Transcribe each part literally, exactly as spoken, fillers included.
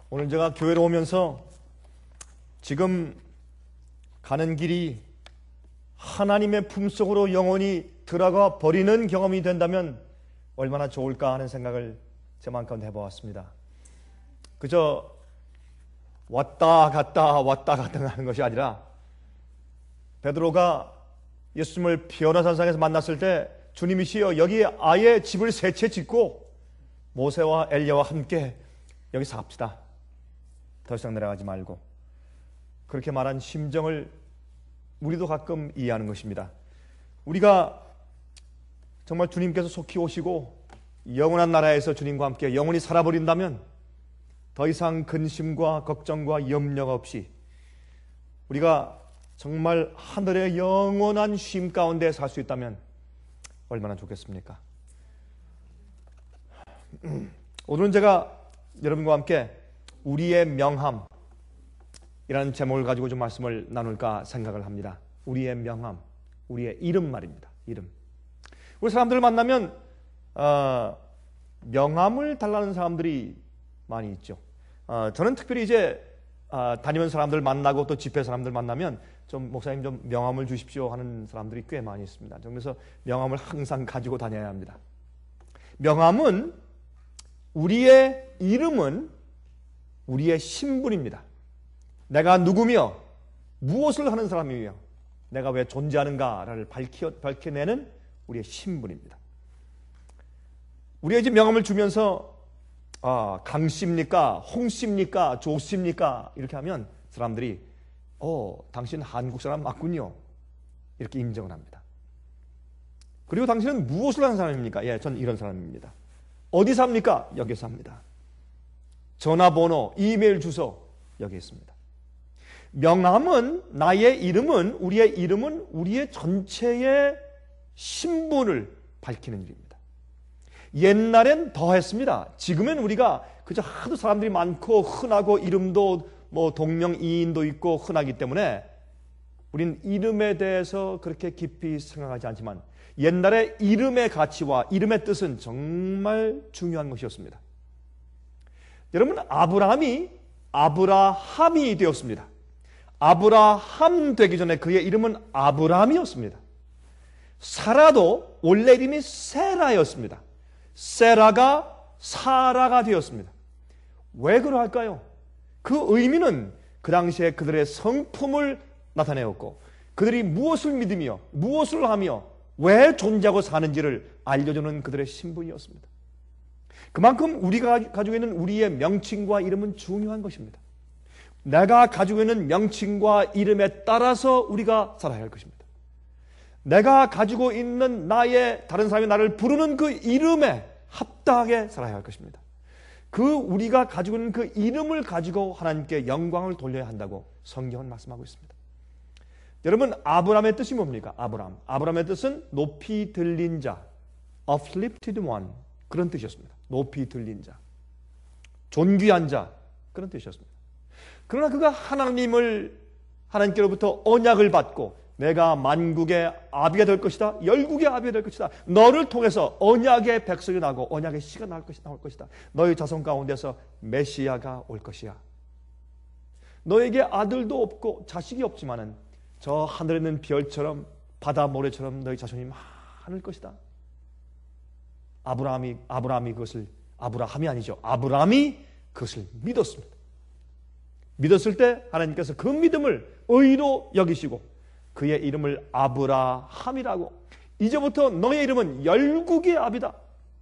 오늘 제가 교회로 오면서 지금 가는 길이 하나님의 품속으로 영원히 들어가 버리는 경험이 된다면 얼마나 좋을까 하는 생각을 제 마음 가운데 해보았습니다. 그저 왔다 갔다 왔다 갔다 하는 것이 아니라 베드로가 예수님을 변호산상에서 만났을 때 주님이시여 여기 아예 집을 세 채 짓고 모세와 엘리야와 함께 여기서 삽시다. 더 이상 내려가지 말고. 그렇게 말한 심정을 우리도 가끔 이해하는 것입니다. 우리가 정말 주님께서 속히 오시고 영원한 나라에서 주님과 함께 영원히 살아버린다면 더 이상 근심과 걱정과 염려가 없이 우리가 정말 하늘의 영원한 쉼 가운데 살 수 있다면 얼마나 좋겠습니까? 오늘은 제가 여러분과 함께 우리의 명함 이라는 제목을 가지고 좀 말씀을 나눌까 생각을 합니다. 우리의 명함, 우리의 이름 말입니다. 이름. 우리 사람들을 만나면 어, 명함을 달라는 사람들이 많이 있죠. 어, 저는 특별히 이제 어, 다니는 사람들 만나고 또 집회 사람들 만나면 좀 목사님 좀 명함을 주십시오 하는 사람들이 꽤 많이 있습니다. 그래서 명함을 항상 가지고 다녀야 합니다. 명함은 우리의 이름은 우리의 신분입니다. 내가 누구며 무엇을 하는 사람이며 내가 왜 존재하는가를 밝혀, 밝혀내는 우리의 신분입니다. 우리가 이제 명함을 주면서 아, 강씨입니까? 홍씨입니까? 조씨입니까? 이렇게 하면 사람들이 어, 당신 한국 사람 맞군요. 이렇게 인정을 합니다. 그리고 당신은 무엇을 하는 사람입니까? 예, 전 이런 사람입니다. 어디 삽니까? 여기 삽니다. 전화번호, 이메일 주소 여기 있습니다. 명함은 나의 이름은 우리의 이름은 우리의 전체의 신분을 밝히는 일입니다. 옛날엔 더 했습니다. 지금은 우리가 그저 하도 사람들이 많고 흔하고 이름도 뭐 동명이인도 있고 흔하기 때문에 우린 이름에 대해서 그렇게 깊이 생각하지 않지만 옛날에 이름의 가치와 이름의 뜻은 정말 중요한 것이었습니다. 여러분, 아브라함이 아브라함이 되었습니다. 아브라함 되기 전에 그의 이름은 아브라함이었습니다. 사라도 원래 이름이 세라였습니다. 세라가 사라가 되었습니다. 왜 그러할까요? 그 의미는 그 당시에 그들의 성품을 나타내었고 그들이 무엇을 믿으며 무엇을 하며 왜 존재하고 사는지를 알려주는 그들의 신분이었습니다. 그만큼 우리가 가지고 있는 우리의 명칭과 이름은 중요한 것입니다. 내가 가지고 있는 명칭과 이름에 따라서 우리가 살아야 할 것입니다. 내가 가지고 있는 나의 다른 사람이 나를 부르는 그 이름에 합당하게 살아야 할 것입니다. 그 우리가 가지고 있는 그 이름을 가지고 하나님께 영광을 돌려야 한다고 성경은 말씀하고 있습니다. 여러분, 아브라함의 뜻이 뭡니까? 아브라함. 아브라함의 뜻은 높이 들린 자, uplifted one 그런 뜻이었습니다. 높이 들린 자, 존귀한 자 그런 뜻이었습니다. 그러나 그가 하나님을 하나님께로부터 언약을 받고 내가 만국의 아비가 될 것이다. 열국의 아비가 될 것이다. 너를 통해서 언약의 백성이 나고 언약의 씨가 나올 것이다. 나올 것이다. 너의 자손 가운데서 메시아가 올 것이야. 너에게 아들도 없고 자식이 없지만은 저 하늘에 있는 별처럼 바다 모래처럼 너희 자손이 많을 것이다. 아브라함이 아브라함이 그것을 아브라함이 아니죠. 아브라함이 그것을 믿었습니다. 믿었을 때 하나님께서 그 믿음을 의로 여기시고 그의 이름을 아브라함이라고 이제부터 너의 이름은 열국의 아비다.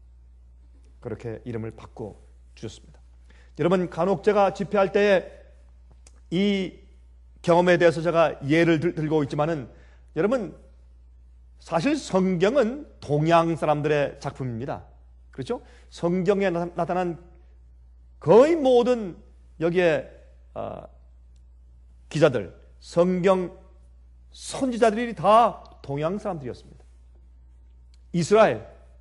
그렇게 이름을 바꿔 주셨습니다. 여러분, 간혹 제가 집회할 때에 이 경험에 대해서 제가 예를 들, 들고 있지만은 여러분, 사실 성경은 동양 사람들의 작품입니다. 그렇죠? 성경에 나, 나타난 거의 모든 여기에 어, 기자들, 성경 선지자들이 다 동양 사람들이었습니다. 이스라엘,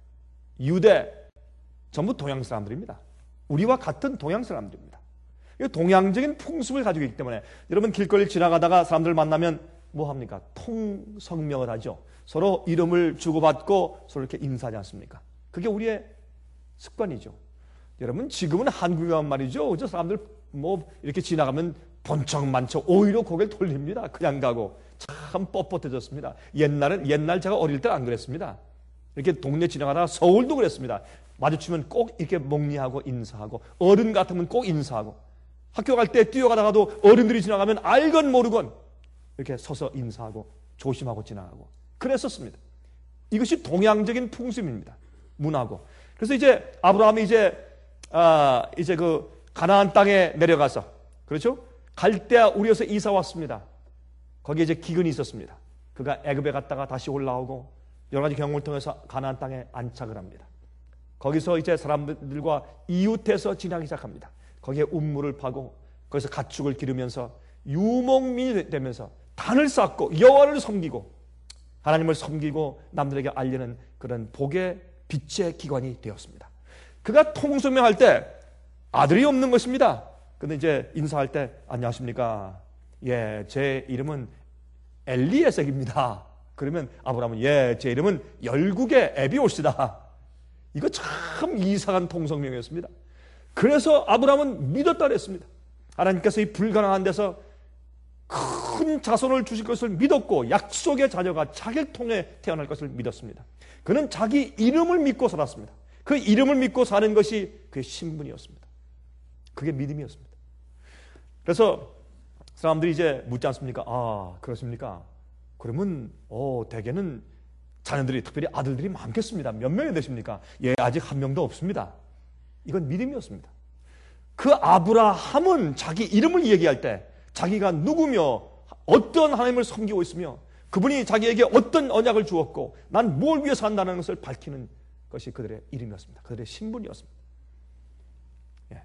유대 전부 동양 사람들입니다. 우리와 같은 동양 사람들입니다. 동양적인 풍습을 가지고 있기 때문에 여러분 길거리를 지나가다가 사람들 만나면 뭐 합니까? 통성명을 하죠. 서로 이름을 주고받고 서로 이렇게 인사하지 않습니까? 그게 우리의 습관이죠. 여러분 지금은 한국에 가면 말이죠. 저 사람들 뭐 이렇게 지나가면 번쩍 만척 오히려 고개를 돌립니다. 그냥 가고 참 뻣뻣해졌습니다. 옛날엔 옛날 제가 어릴 때 안 그랬습니다. 이렇게 동네 지나가다가 서울도 그랬습니다. 마주치면 꼭 이렇게 목리하고 인사하고 어른 같으면 꼭 인사하고 학교 갈 때 뛰어가다가도 어른들이 지나가면 알건 모르건 이렇게 서서 인사하고 조심하고 지나가고 그랬었습니다. 이것이 동양적인 풍습입니다. 문화고. 그래서 이제 아브라함이 이제 아 이제 그 가나안 땅에 내려가서 그렇죠? 갈대아 우리에서 이사 왔습니다. 거기에 이제 기근이 있었습니다. 그가 애굽에 갔다가 다시 올라오고 여러 가지 경험을 통해서 가나안 땅에 안착을 합니다. 거기서 이제 사람들과 이웃해서 지나기 시작합니다. 거기에 운물을 파고 거기서 가축을 기르면서 유목민이 되면서 단을 쌓고 여호와를 섬기고 하나님을 섬기고 남들에게 알리는 그런 복의 빛의 기관이 되었습니다. 그가 통성명할 때 아들이 없는 것입니다. 근데 이제 인사할 때 안녕하십니까? 예, 제 이름은 엘리에섹입니다. 그러면 아브라함은 예, 제 이름은 열국의 에비오시다. 이거 참 이상한 통성명이었습니다. 그래서 아브라함은 믿었다 그랬습니다. 하나님께서 이 불가능한 데서 큰 자손을 주실 것을 믿었고 약속의 자녀가 자기를 통해 태어날 것을 믿었습니다. 그는 자기 이름을 믿고 살았습니다. 그 이름을 믿고 사는 것이 그의 신분이었습니다. 그게 믿음이었습니다. 그래서 사람들이 이제 묻지 않습니까? 아, 그렇습니까? 그러면 어, 대개는 자녀들이 특별히 아들들이 많겠습니다. 몇 명이 되십니까? 예, 아직 한 명도 없습니다. 이건 믿음이었습니다. 그 아브라함은 자기 이름을 얘기할 때 자기가 누구며 어떤 하나님을 섬기고 있으며 그분이 자기에게 어떤 언약을 주었고 난 뭘 위해서 산다는 것을 밝히는 것이 그들의 이름이었습니다. 그들의 신분이었습니다. 예.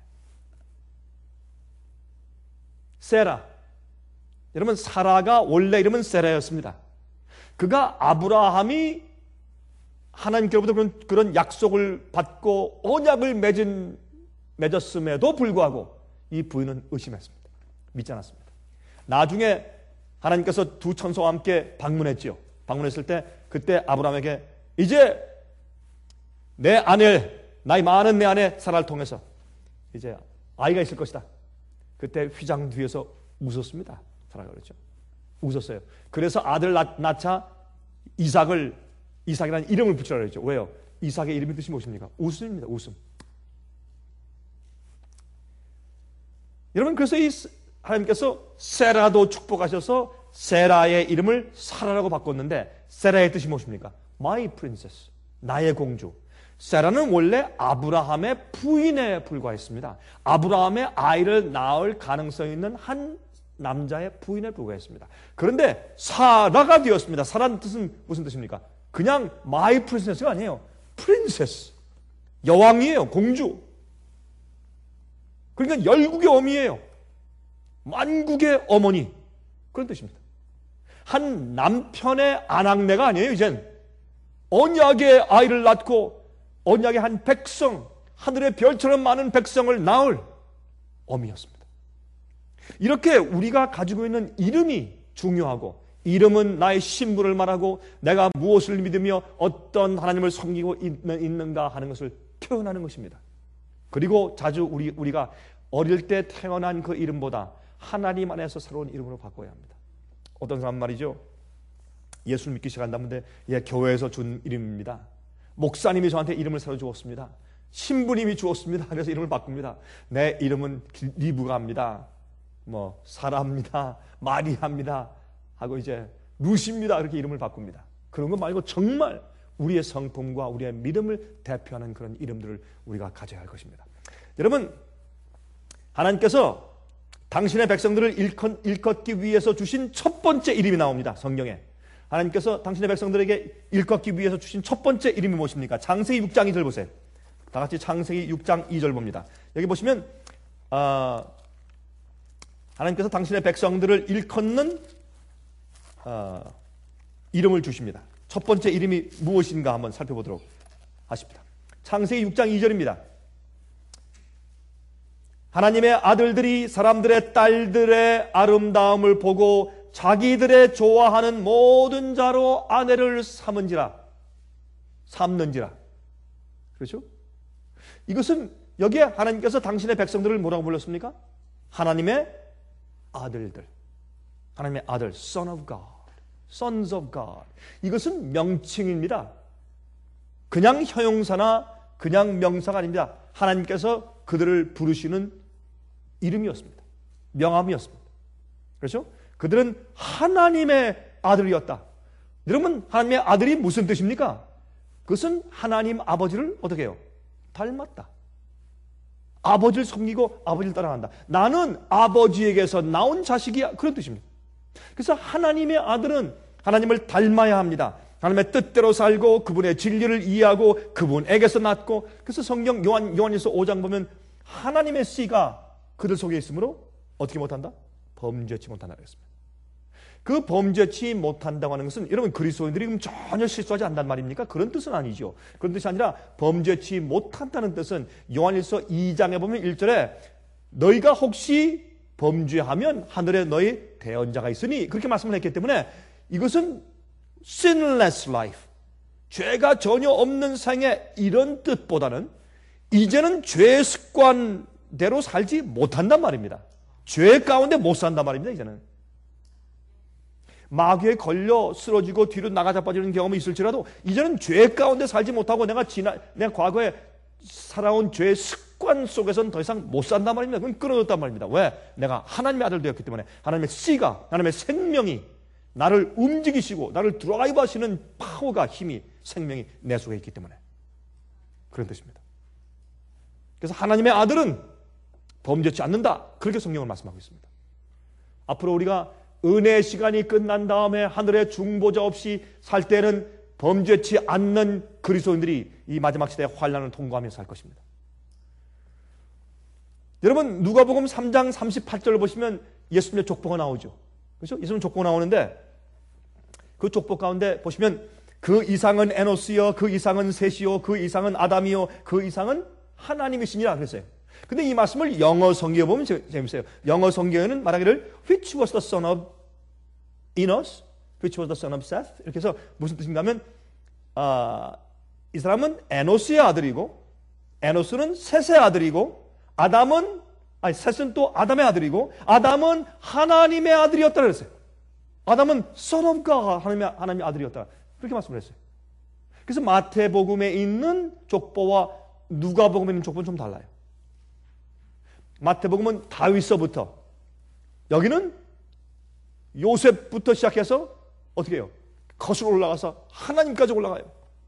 세라, 여러분 사라가 원래 이름은 세라였습니다. 그가 아브라함이 하나님께로부터 그런, 그런 약속을 받고 언약을 맺은, 맺었음에도 불구하고 이 부인은 의심했습니다. 믿지 않았습니다. 나중에 하나님께서 두 천사와 함께 방문했지요. 방문했을 때 그때 아브라함에게 이제 내 아내, 나이 많은 내 아내 사라를 통해서 이제 아이가 있을 것이다. 그때 휘장 뒤에서 웃었습니다. 사라가 그랬죠. 웃었어요. 그래서 아들 낳, 낳자 이삭을 이삭이라는 이름을 붙이라고 그랬죠. 왜요? 이삭의 이름의 뜻이 무엇입니까? 웃음입니다. 웃음. 여러분 그래서 이 하나님께서 세라도 축복하셔서 세라의 이름을 사라라고 바꿨는데 세라의 뜻이 무엇입니까? My princess, 나의 공주. 세라는 원래 아브라함의 부인에 불과했습니다. 아브라함의 아이를 낳을 가능성이 있는 한 남자의 부인에 불과했습니다. 그런데 사라가 되었습니다. 사라는 뜻은 무슨 뜻입니까? 그냥 my princess가 아니에요. princess, 여왕이에요. 공주. 그러니까 열국의 어미예요. 만국의 어머니. 그런 뜻입니다. 한 남편의 아낙네가 아니에요. 이젠 언약의 아이를 낳고 언약의 한 백성, 하늘의 별처럼 많은 백성을 낳을 어미였습니다. 이렇게 우리가 가지고 있는 이름이 중요하고 이름은 나의 신분을 말하고 내가 무엇을 믿으며 어떤 하나님을 섬기고 있는가 하는 것을 표현하는 것입니다. 그리고 자주 우리, 우리가 어릴 때 태어난 그 이름보다 하나님 안에서 새로운 이름으로 바꿔야 합니다. 어떤 사람 말이죠. 예수를 믿기 시작한다는데 예, 교회에서 준 이름입니다. 목사님이 저한테 이름을 새로 주었습니다. 신부님이 주었습니다. 그래서 이름을 바꿉니다. 내 이름은 리브가입니다. 뭐 사라입니다. 마리아입니다. 하고 이제 루시입니다. 이렇게 이름을 바꿉니다. 그런 거 말고 정말 우리의 성품과 우리의 믿음을 대표하는 그런 이름들을 우리가 가져야 할 것입니다. 여러분 하나님께서 당신의 백성들을 일컫, 일컫기 위해서 주신 첫 번째 이름이 나옵니다. 성경에. 하나님께서 당신의 백성들에게 일컫기 위해서 주신 첫 번째 이름이 무엇입니까? 창세기 육 장 이 절 보세요. 다 같이 창세기 육 장 이 절 봅니다. 여기 보시면 어, 하나님께서 당신의 백성들을 일컫는 어, 이름을 주십니다. 첫 번째 이름이 무엇인가 한번 살펴보도록 하십니다. 창세기 육 장 이 절입니다. 하나님의 아들들이 사람들의 딸들의 아름다움을 보고 자기들의 좋아하는 모든 자로 아내를 삼은지라 삼는지라. 그렇죠? 이것은 여기에 하나님께서 당신의 백성들을 뭐라고 불렀습니까? 하나님의 아들들. 하나님의 아들, Son of God, Sons of God. 이것은 명칭입니다. 그냥 형용사나 그냥 명사가 아닙니다. 하나님께서 그들을 부르시는 이름이었습니다. 명함이었습니다. 그렇죠? 그들은 하나님의 아들이었다. 여러분, 하나님의 아들이 무슨 뜻입니까? 그것은 하나님 아버지를 어떻게 해요? 닮았다. 아버지를 섬기고 아버지를 따라간다. 나는 아버지에게서 나온 자식이야. 그런 뜻입니다. 그래서 하나님의 아들은 하나님을 닮아야 합니다. 하나님의 뜻대로 살고 그분의 진리를 이해하고 그분에게서 낳고, 그래서 성경 요한, 요한일서 오 장 보면 하나님의 씨가 그들 속에 있으므로 어떻게 못한다? 범죄치 못한다 그랬습니다. 그 범죄치 못한다고 하는 것은 여러분 그리스도인들이 그럼 전혀 실수하지 않는단 말입니까? 그런 뜻은 아니죠. 그런 뜻이 아니라 범죄치 못한다는 뜻은 요한일서 이 장에 보면 일 절에 너희가 혹시 범죄하면 하늘에 너희 대언자가 있으니 그렇게 말씀을 했기 때문에 이것은 sinless life, 죄가 전혀 없는 생애, 이런 뜻보다는 이제는 죄 습관대로 살지 못한단 말입니다. 죄 가운데 못 산단 말입니다. 이제는 마귀에 걸려 쓰러지고 뒤로 나가 자빠지는 경험이 있을지라도 이제는 죄 가운데 살지 못하고 내가 지난 내가 과거에 살아온 죄의 습관 속에서는 더 이상 못 산단 말입니다. 그건 끊어졌단 말입니다. 왜? 내가 하나님의 아들 되었기 때문에. 하나님의 씨가, 하나님의 생명이 나를 움직이시고 나를 드라이브 하시는 파워가, 힘이, 생명이 내 속에 있기 때문에 그런 뜻입니다. 그래서 하나님의 아들은 범죄치 않는다, 그렇게 성경을 말씀하고 있습니다. 앞으로 우리가 은혜의 시간이 끝난 다음에 하늘의 중보자 없이 살 때는 범죄치 않는 그리스도인들이 이 마지막 시대의 환난을 통과하면서 살 것입니다. 여러분 누가복음 삼 장 삼십팔 절을 보시면 예수님의 족보가 나오죠. 그렇죠? 예수님 족보가 나오는데 그 족보 가운데 보시면 그 이상은 에노스요, 그 이상은 셋이요, 그 이상은 아담이요, 그 이상은 하나님이시니라 그랬어요. 근데 이 말씀을 영어 성경에 보면 재밌어요. 영어 성경에는 말하기를 which was the son of Enos, which was the son of Seth, 이렇게 해서 무슨 뜻인가 하면 아, 이 사람은 에노스의 아들이고 에노스는 셋의 아들이고 아담은 아니 셋은 또 아담의 아들이고 아담은 하나님의 아들이었다 그랬어요. 아담은 Son of God, 하나님의, 하나님의 아들이었다, 그렇게 말씀을 했어요. 그래서 마태복음에 있는 족보와 누가복음에 있는 족보는 좀 달라요. 마태복음은 다윗서부터, 여기는 요셉부터 시작해서 어떻게 해요? 거슬러 올라가서 하나님까지 올라가요.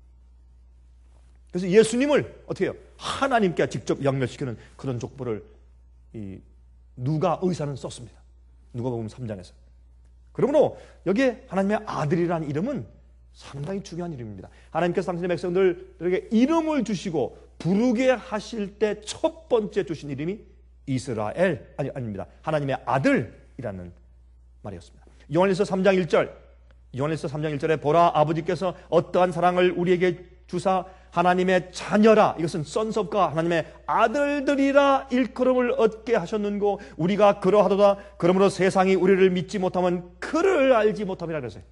그래서 예수님을 어떻게 해요? 하나님께 직접 연결시키는 그런 족보를 이 누가 의사는 썼습니다. 누가복음 삼 장에서. 그러므로 여기에 하나님의 아들이라는 이름은 상당히 중요한 이름입니다. 하나님께서 당신의 백성들에게 이름을 주시고 부르게 하실 때 첫 번째 주신 이름이 이스라엘, 아니, 아닙니다. 하나님의 아들이라는 말이었습니다. 요한일서 삼 장 일 절, 요한일서 삼 장 일 절에 보라 아버지께서 어떠한 사랑을 우리에게 주사 하나님의 자녀라, 이것은 sons of God, 하나님의 아들들이라 일컬음을 얻게 하셨는고 우리가 그러하도다. 그러므로 세상이 우리를 믿지 못하면 그를 알지 못함이라 그랬어요.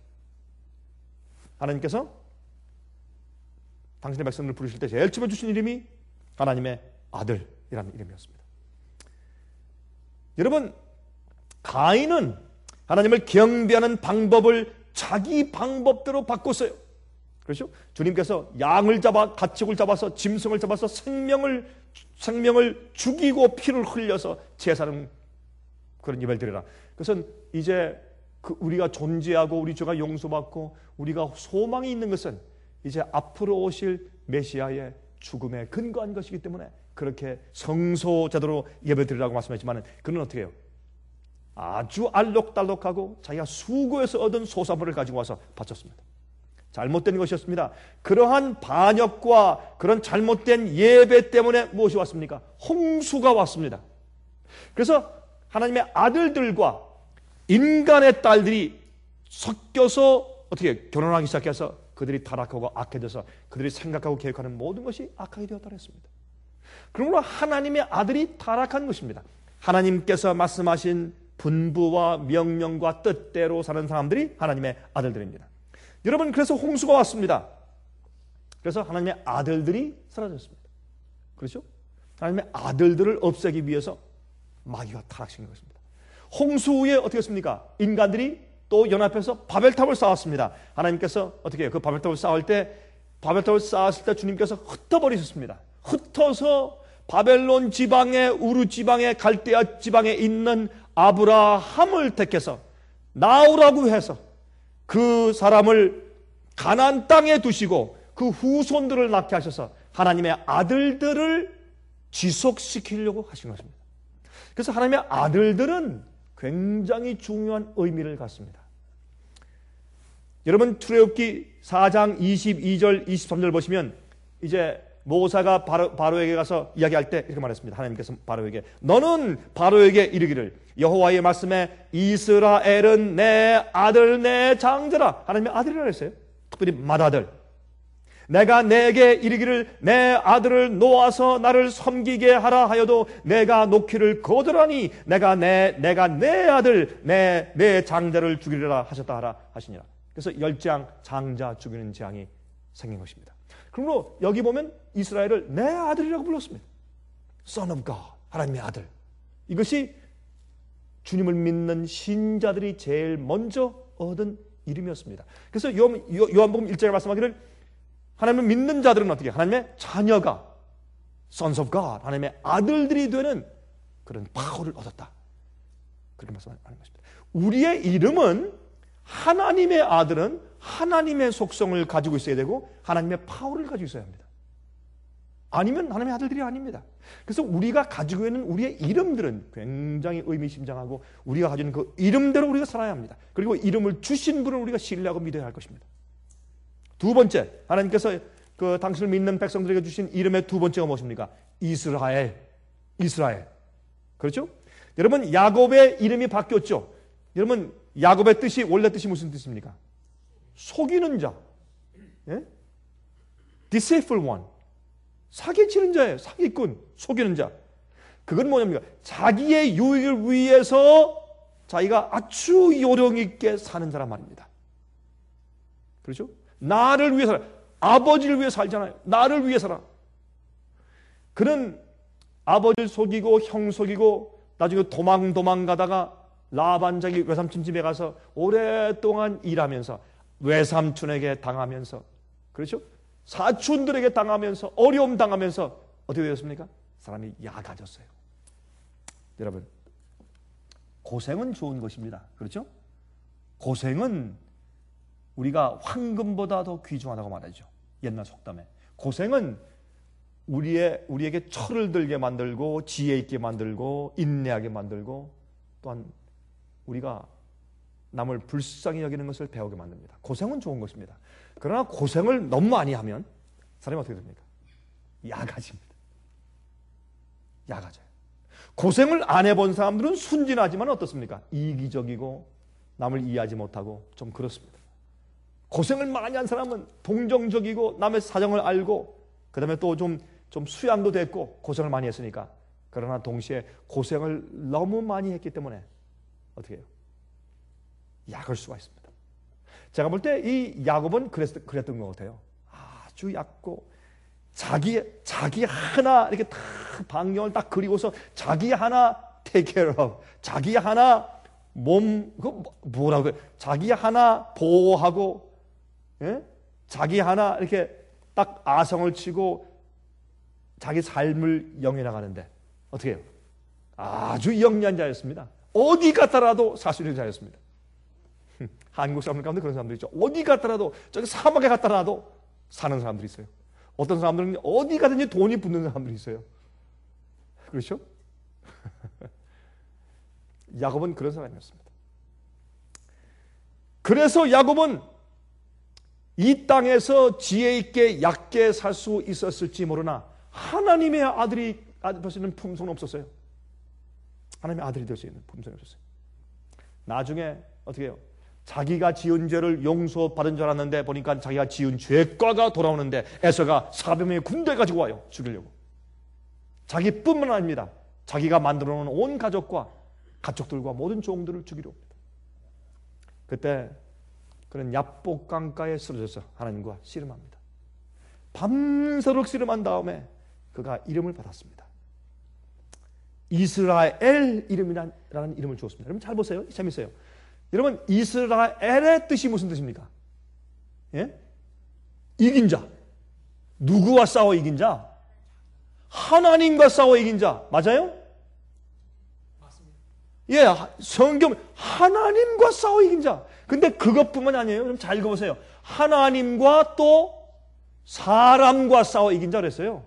하나님께서 당신의 백성을 부르실 때 제일 처음에 주신 이름이 하나님의 아들이라는 이름이었습니다. 여러분, 가인은 하나님을 경배하는 방법을 자기 방법대로 바꿨어요. 그렇죠? 주님께서 양을 잡아, 가축을 잡아서, 짐승을 잡아서 생명을, 생명을 죽이고 피를 흘려서 제사는 그런 예배를 드리라. 그것은 이제 그 우리가 존재하고 우리 죄가 용서받고 우리가 소망이 있는 것은 이제 앞으로 오실 메시아의 죽음에 근거한 것이기 때문에 그렇게 성소 제도로 예배 드리라고 말씀했지만 그는 어떻게 해요? 아주 알록달록하고 자기가 수고해서 얻은 소사물을 가지고 와서 바쳤습니다. 잘못된 것이었습니다. 그러한 반역과 그런 잘못된 예배 때문에 무엇이 왔습니까? 홍수가 왔습니다. 그래서 하나님의 아들들과 인간의 딸들이 섞여서 어떻게 결혼하기 시작해서 그들이 타락하고 악해져서 그들이 생각하고 계획하는 모든 것이 악하게 되었다 했습니다. 그러므로 하나님의 아들이 타락한 것입니다. 하나님께서 말씀하신 분부와 명령과 뜻대로 사는 사람들이 하나님의 아들들입니다. 여러분, 그래서 홍수가 왔습니다. 그래서 하나님의 아들들이 사라졌습니다. 그렇죠? 하나님의 아들들을 없애기 위해서 마귀가 타락시킨 것입니다. 홍수 후에 어떻게 했습니까? 인간들이 또 연합해서 바벨탑을 쌓았습니다. 하나님께서 어떻게 해요? 그 바벨탑을 쌓을 때 바벨탑을 쌓았을 때 주님께서 흩어버리셨습니다. 흩어서 바벨론 지방에 우르 지방에 갈대아 지방에 있는 아브라함을 택해서 나오라고 해서 그 사람을 가나안 땅에 두시고 그 후손들을 낳게 하셔서 하나님의 아들들을 지속시키려고 하신 것입니다. 그래서 하나님의 아들들은 굉장히 중요한 의미를 갖습니다. 여러분 출애굽기 사 장 이십이 절 이십삼 절 보시면 이제 모세가 바로, 바로에게 가서 이야기할 때 이렇게 말했습니다. 하나님께서 바로에게 너는 바로에게 이르기를 여호와의 말씀에 이스라엘은 내 아들 내 장자라. 하나님의 아들이라고 했어요. 특별히 맏아들. 내가 내게 이르기를 내 아들을 놓아서 나를 섬기게 하라 하여도 내가 놓기를 거절하니 내가 내 내가 내 아들 내 내 장자를 죽이리라 하셨다 하라 하시니라. 그래서 열장 장자 죽이는 재앙이 생긴 것입니다. 그러므로 여기 보면 이스라엘을 내 아들이라고 불렀습니다. Son of God, 하나님의 아들. 이것이 주님을 믿는 신자들이 제일 먼저 얻은 이름이었습니다. 그래서 요한복음 일 장에 말씀하기를 하나님을 믿는 자들은 어떻게 하나님의 자녀가 Sons of God, 하나님의 아들들이 되는 그런 파워를 얻었다. 그렇게 말씀하는 것입니다. 우리의 이름은 하나님의 아들은 하나님의 속성을 가지고 있어야 되고 하나님의 파워를 가지고 있어야 합니다. 아니면 하나님의 아들들이 아닙니다. 그래서 우리가 가지고 있는 우리의 이름들은 굉장히 의미심장하고 우리가 가지고 있는 그 이름대로 우리가 살아야 합니다. 그리고 이름을 주신 분을 우리가 신뢰하고 믿어야 할 것입니다. 두 번째, 하나님께서 그 당신을 믿는 백성들에게 주신 이름의 두 번째가 무엇입니까? 이스라엘. 이스라엘. 그렇죠? 여러분 야곱의 이름이 바뀌었죠. 여러분 야곱의 뜻이 원래 뜻이 무슨 뜻입니까? 속이는 자. 예? Deceitful one. 사기치는 자예요. 사기꾼, 속이는 자. 그건 뭐냐면 자기의 유익을 위해서 자기가 아주 요령 있게 사는 사람 말입니다. 그렇죠? 나를 위해 살아. 아버지를 위해 살잖아요. 나를 위해 살아. 그는 아버지를 속이고 형 속이고 나중에 도망 도망 가다가 라반 자기 외삼촌 집에 가서 오랫동안 일하면서 외삼촌에게 당하면서 그렇죠? 사촌들에게 당하면서 어려움 당하면서 어떻게 되었습니까? 사람이 약아졌어요. 여러분 고생은 좋은 것입니다. 그렇죠? 고생은 우리가 황금보다 더 귀중하다고 말하죠. 옛날 속담에 고생은 우리의, 우리에게 철을 들게 만들고 지혜 있게 만들고 인내하게 만들고 또한 우리가 남을 불쌍히 여기는 것을 배우게 만듭니다. 고생은 좋은 것입니다. 그러나 고생을 너무 많이 하면 사람이 어떻게 됩니까? 약아집니다. 약아져요. 고생을 안 해본 사람들은 순진하지만 어떻습니까? 이기적이고 남을 이해하지 못하고 좀 그렇습니다. 고생을 많이 한 사람은 동정적이고 남의 사정을 알고 그 다음에 또 좀 좀 수양도 됐고 고생을 많이 했으니까 그러나 동시에 고생을 너무 많이 했기 때문에 어떻게 해요? 약할 수가 있습니다. 제가 볼 때 이 야곱은 그랬, 그랬던 것 같아요. 아주 얕고 자기 자기 하나 이렇게 딱 방향을 딱 그리고서 자기 하나 take care of, 자기 하나 몸 그 뭐라고 해요? 자기 하나 보호하고, 예? 자기 하나 이렇게 딱 아성을 치고 자기 삶을 영위나가는데 어떻게 해요? 아주 영리한 자였습니다. 어디 갔다라도 살 수 있는 자였습니다. 한국 사람들 가운데 그런 사람들이 있죠. 어디 갔다라도 저기 사막에 갔다라도 사는 사람들이 있어요. 어떤 사람들은 어디 가든지 돈이 붙는 사람들이 있어요. 그렇죠? 야곱은 그런 사람이었습니다. 그래서 야곱은 이 땅에서 지혜 있게 얕게 살 수 있었을지 모르나 하나님의 아들이 될 수 있는 품성은 없었어요. 하나님의 아들이 될 수 있는 품성이 없었어요. 나중에 어떻게 해요? 자기가 지은 죄를 용서받은 줄 알았는데 보니까 자기가 지은 죄과가 돌아오는데 에서가 사백 명의 군대 가지고 와요. 죽이려고. 자기뿐만 아닙니다. 자기가 만들어 놓은 온 가족과 가족들과 모든 종들을 죽이려 옵니다. 그때 그는 야복 강가에 쓰러져서 하나님과 씨름합니다. 밤새도록 씨름한 다음에 그가 이름을 받았습니다. 이스라엘 이름이라는 이름을 주었습니다. 여러분 잘 보세요. 재밌어요. 여러분 이스라엘의 뜻이 무슨 뜻입니까? 예? 이긴 자. 누구와 싸워 이긴 자? 하나님과 싸워 이긴 자. 맞아요? 맞습니다. 예, 성경 하나님과 싸워 이긴 자. 근데 그것뿐만이 아니에요. 좀 잘 읽어보세요. 하나님과 또 사람과 싸워 이긴 자 그랬어요.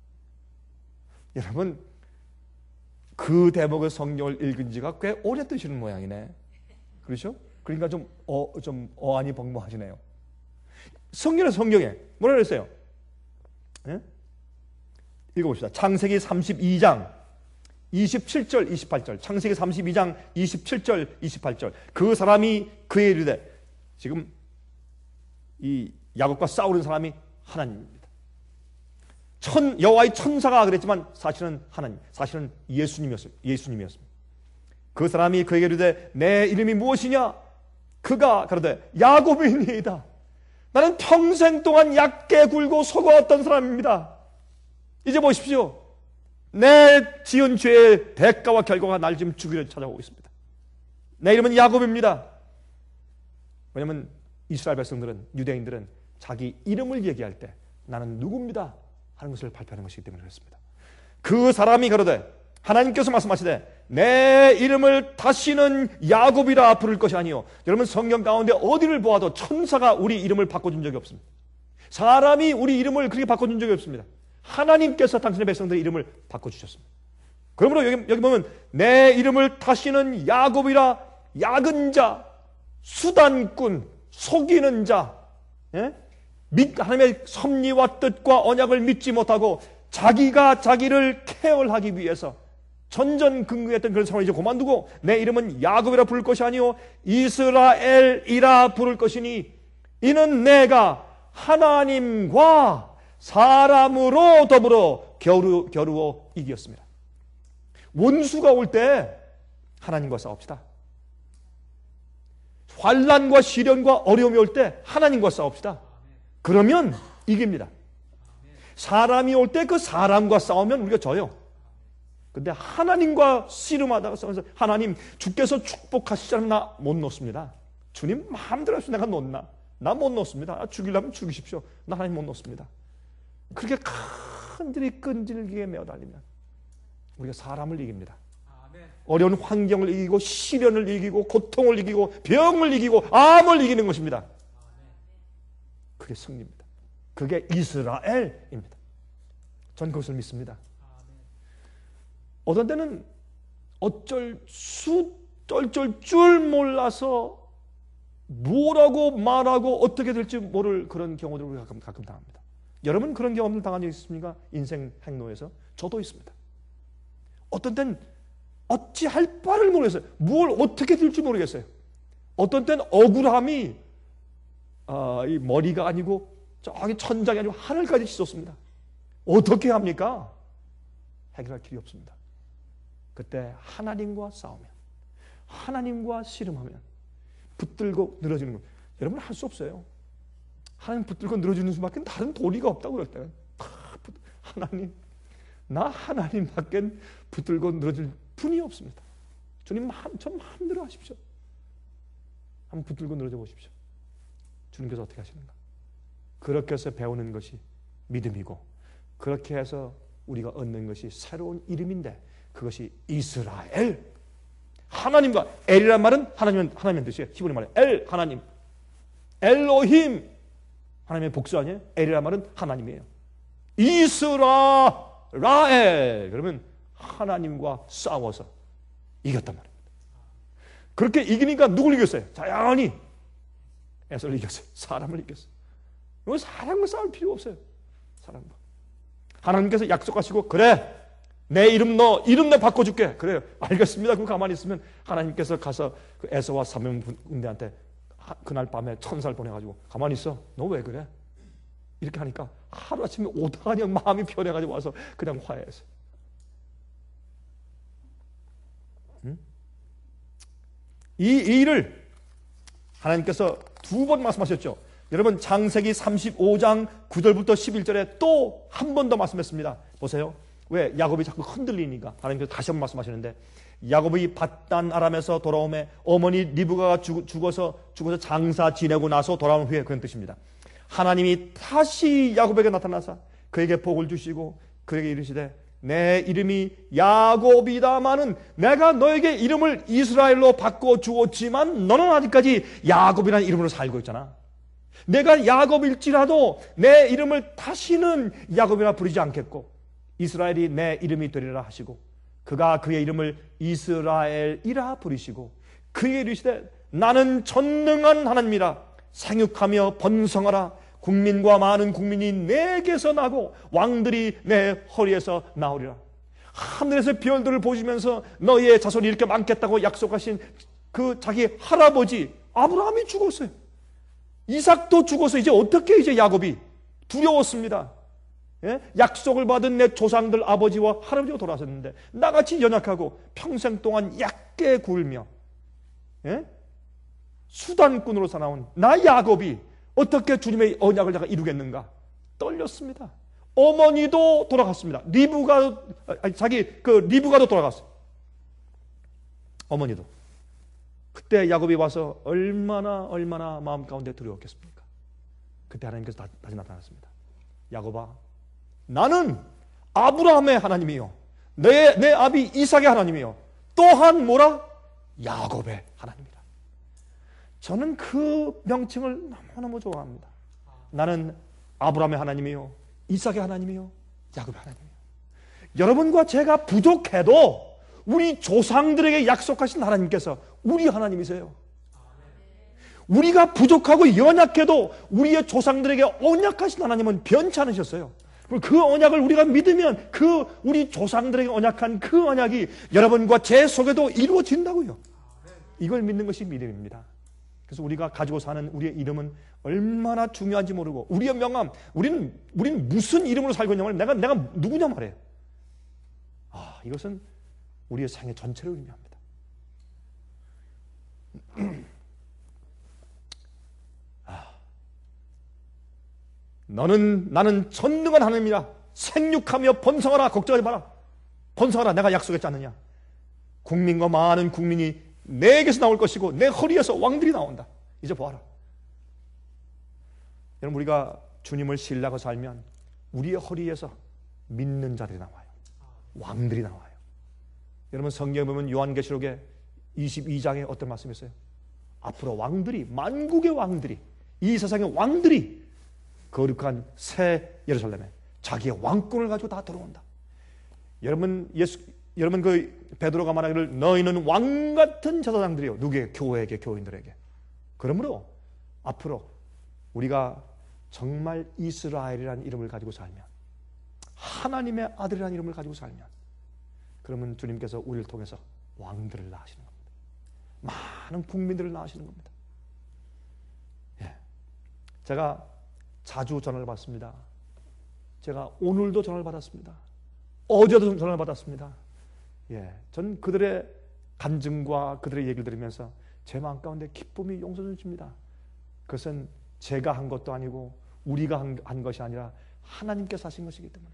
여러분 그 대목의 성경을 읽은 지가 꽤 오래 되시는 모양이네. 그렇죠? 그러니까 좀, 어, 좀 어안이 벙벙하시네요. 성경의 성경에 뭐라 그랬어요? 예? 읽어봅시다. 창세기 삼십이 장 이십칠 절 이십팔 절. 창세기 삼십이 장 이십칠 절 이십팔 절. 그 사람이 그의 이르되, 지금 이 야곱과 싸우는 사람이 하나님입니다. 천 여호와의 천사가 그랬지만 사실은 하나님, 사실은 예수님이었습니다. 예수님이었습니다. 그 사람이 그에게 이르되 내 이름이 무엇이냐? 그가 가로되 야곱이니이다. 나는 평생 동안 얕게 굴고 속아왔던 사람입니다. 이제 보십시오. 내 지은 죄의 대가와 결과가 날 지금 죽이려 찾아오고 있습니다. 내 이름은 야곱입니다. 왜냐하면 이스라엘 백성들은, 유대인들은 자기 이름을 얘기할 때 나는 누구입니다 하는 것을 발표하는 것이기 때문에 그렇습니다. 그 사람이 가로되, 하나님께서 말씀하시되 내 이름을 다시는 야곱이라 부를 것이 아니요. 여러분 성경 가운데 어디를 보아도 천사가 우리 이름을 바꿔준 적이 없습니다. 사람이 우리 이름을 그렇게 바꿔준 적이 없습니다. 하나님께서 당신의 백성들의 이름을 바꿔주셨습니다. 그러므로 여기, 여기 보면 내 이름을 다시는 야곱이라, 야근 자, 수단꾼, 속이는 자, 예? 하나님의 섭리와 뜻과 언약을 믿지 못하고 자기가 자기를 케어하기 위해서 전전긍긍했던 그런 상황을 이제 그만두고 내 이름은 야곱이라 부를 것이 아니요 이스라엘이라 부를 것이니 이는 내가 하나님과 사람으로 더불어 겨루, 겨루어 이겼습니다. 원수가 올 때 하나님과 싸웁시다. 환난과 시련과 어려움이 올 때 하나님과 싸웁시다. 그러면 이깁니다. 사람이 올 때 그 사람과 싸우면 우리가 져요. 근데 하나님과 씨름하다가 싸워서 하나님 주께서 축복하시자면 나 못 놓습니다. 주님 마음대로 해서 내가 놓나? 나 못 놓습니다. 죽이려면 죽이십시오. 나 하나님 못 놓습니다. 그렇게 간절히 끈질기게 매어달리면 우리가 사람을 이깁니다. 어려운 환경을 이기고 시련을 이기고 고통을 이기고 병을 이기고 암을 이기는 것입니다. 그게 승리입니다. 그게 이스라엘입니다. 전 그것을 믿습니다. 어떤 때는 어쩔 수 떨쩔 줄 몰라서 뭐라고 말하고 어떻게 될지 모를 그런 경우들을 우리가 가끔, 가끔 당합니다. 여러분 그런 경험을 당한 적 있습니까? 인생 행로에서? 저도 있습니다. 어떤 때는 어찌할 바를 모르겠어요. 뭘 어떻게 될지 모르겠어요. 어떤 때는 억울함이 아, 이 머리가 아니고 저기 천장이 아니고 하늘까지 치솟습니다. 어떻게 합니까? 해결할 길이 없습니다. 그때 하나님과 싸우면, 하나님과 씨름하면 붙들고 늘어지는 것. 여러분 할 수 없어요. 하나님 붙들고 늘어지는 수밖에 다른 도리가 없다고 그럴 때는 하나님, 나 하나님밖에 붙들고 늘어질 분이 없습니다. 주님 좀 마음대로 하십시오. 한번 붙들고 늘어져 보십시오. 주님께서 어떻게 하시는가? 그렇게 해서 배우는 것이 믿음이고 그렇게 해서 우리가 얻는 것이 새로운 이름인데 그것이 이스라엘. 하나님과 엘이란 말은 하나님은 하나님의 뜻이에요. 히브리 말에 엘 하나님, 엘로힘 하나님의 복수 아니에요? 엘이란 말은 하나님이에요. 이스라엘 그러면 하나님과 싸워서 이겼단 말입니다. 그렇게 이기니까 누굴 이겼어요? 자연히 에서를 이겼어요. 사람을 이겼어요. 이거 사람과 싸울 필요 없어요. 사람과. 하나님께서 약속하시고 그래 내 이름 너 이름 내 바꿔줄게. 그래요. 알겠습니다. 그럼 가만히 있으면 하나님께서 가서 그 에서와 사명 군대한테 그날 밤에 천사를 보내가지고 가만히 있어. 너 왜 그래? 이렇게 하니까 하루아침에 오다가 그냥 마음이 변해가지고 와서 그냥 화해했어요. 응? 이, 이 일을 하나님께서 두 번 말씀하셨죠. 여러분 창세기 삼십오 장 구 절부터 십일 절에 또 한 번 더 말씀했습니다. 보세요. 왜? 야곱이 자꾸 흔들리니까. 하나님께서 다시 한번 말씀하시는데, 야곱이 밧단 아람에서 돌아오매 어머니 리브가가 죽, 죽어서 죽어서 장사 지내고 나서 돌아온 후에, 그런 뜻입니다. 하나님이 다시 야곱에게 나타나서 그에게 복을 주시고 그에게 이르시되, 내 이름이 야곱이다마는 내가 너에게 이름을 이스라엘로 바꿔 주었지만 너는 아직까지 야곱이라는 이름으로 살고 있잖아. 내가 야곱일지라도 내 이름을 다시는 야곱이라 부르지 않겠고 이스라엘이 내 이름이 되리라 하시고, 그가 그의 이름을 이스라엘이라 부르시고, 그에게 이르시되 나는 전능한 하나님이라, 생육하며 번성하라. 국민과 많은 국민이 내게서 나고 왕들이 내 허리에서 나오리라. 하늘에서 별들을 보시면서 너희의 자손이 이렇게 많겠다고 약속하신 그 자기 할아버지 아브라함이 죽었어요. 이삭도 죽어서 이제 어떻게 이제 야곱이 두려웠습니다. 예? 약속을 받은 내 조상들 아버지와 할아버지가 돌아섰는데 나같이 연약하고 평생 동안 얕게 굴며, 예? 수단꾼으로 살아온 나 야곱이 어떻게 주님의 언약을 내가 이루겠는가? 떨렸습니다. 어머니도 돌아갔습니다. 리브가, 아니, 자기 그 리브가도 돌아갔어요. 어머니도. 그때 야곱이 와서 얼마나 얼마나 마음 가운데 두려웠겠습니까? 그때 하나님께서 다, 다시 나타났습니다. 야곱아, 나는 아브라함의 하나님이요, 내, 내 아비 이삭의 하나님이요, 또한 뭐라? 야곱의 하나님이라. 저는 그 명칭을 너무너무 좋아합니다. 나는 아브라함의 하나님이요, 이삭의 하나님이요, 야곱의 하나님이요. 여러분과 제가 부족해도 우리 조상들에게 약속하신 하나님께서 우리 하나님이세요. 우리가 부족하고 연약해도 우리의 조상들에게 언약하신 하나님은 변치 않으셨어요. 그 언약을 우리가 믿으면 그 우리 조상들에게 언약한 그 언약이 여러분과 제 속에도 이루어진다고요. 이걸 믿는 것이 믿음입니다. 그래서 우리가 가지고 사는 우리의 이름은 얼마나 중요한지 모르고, 우리의 명함, 우리는 우리는 무슨 이름으로 살고 있냐면 내가 내가 누구냐 말이에요. 아, 이것은 우리의 생애 전체를 의미합니다. 아, 너는 나는 전능한 하나님이라, 생육하며 번성하라. 걱정하지 마라. 번성하라. 내가 약속했지 않느냐. 국민과 많은 국민이 내게서 나올 것이고 내 허리에서 왕들이 나온다. 이제 보아라. 여러분, 우리가 주님을 신뢰하고 살면 우리의 허리에서 믿는 자들이 나와요. 왕들이 나와요. 여러분, 성경에 보면 요한계시록에 이십이 장에 어떤 말씀이 있어요? 앞으로 왕들이, 만국의 왕들이, 이 세상의 왕들이 거룩한 새 예루살렘에 자기의 왕권을 가지고 다 들어온다. 여러분, 예수 여러분 그 베드로가 말하기를 너희는 왕 같은 제사장들이요. 누구에게? 교회에게, 교인들에게. 그러므로 앞으로 우리가 정말 이스라엘이라는 이름을 가지고 살면, 하나님의 아들이라는 이름을 가지고 살면, 그러면 주님께서 우리를 통해서 왕들을 낳으시는 겁니다. 많은 국민들을 낳으시는 겁니다. 예. 제가 자주 전화를 받습니다. 제가 오늘도 전화를 받았습니다. 어제도 전화를 받았습니다. 예, 전 그들의 간증과 그들의 얘기를 들으면서 제 마음 가운데 기쁨이 용서줍니다. 그것은 제가 한 것도 아니고 우리가 한, 한 것이 아니라 하나님께서 하신 것이기 때문에.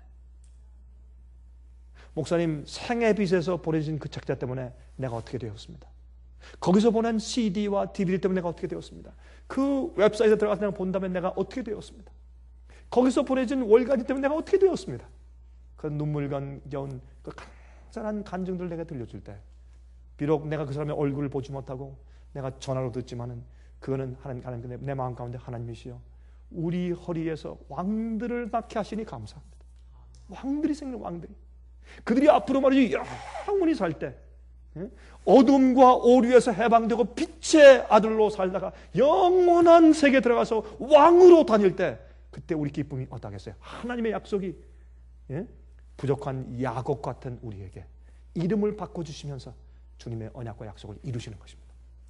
목사님 생애빛에서 보내진 그 책자 때문에 내가 어떻게 되었습니다. 거기서 보낸 씨디와 디비디 때문에 내가 어떻게 되었습니다. 그 웹사이트에 들어가서 내가 본다면 내가 어떻게 되었습니다. 거기서 보내진 월간지 때문에 내가 어떻게 되었습니다. 그 눈물겨운 그 간절한 간증들을 내가 들려줄 때, 비록 내가 그 사람의 얼굴을 보지 못하고 내가 전화로 듣지만은 그거는 하나님, 하나님 내, 내 마음 가운데 하나님이시여 우리 허리에서 왕들을 낳게 하시니 감사합니다. 왕들이 생기는 왕들이, 그들이 앞으로 말이지 영원히 살 때 어둠과 오류에서 해방되고 빛의 아들로 살다가 영원한 세계에 들어가서 왕으로 다닐 때, 그때 우리 기쁨이 어떠하겠어요? 하나님의 약속이, 예? 부족한 야곱 같은 우리에게 이름을 바꿔주시면서 주님의 언약과 약속을 이루시는 것입니다.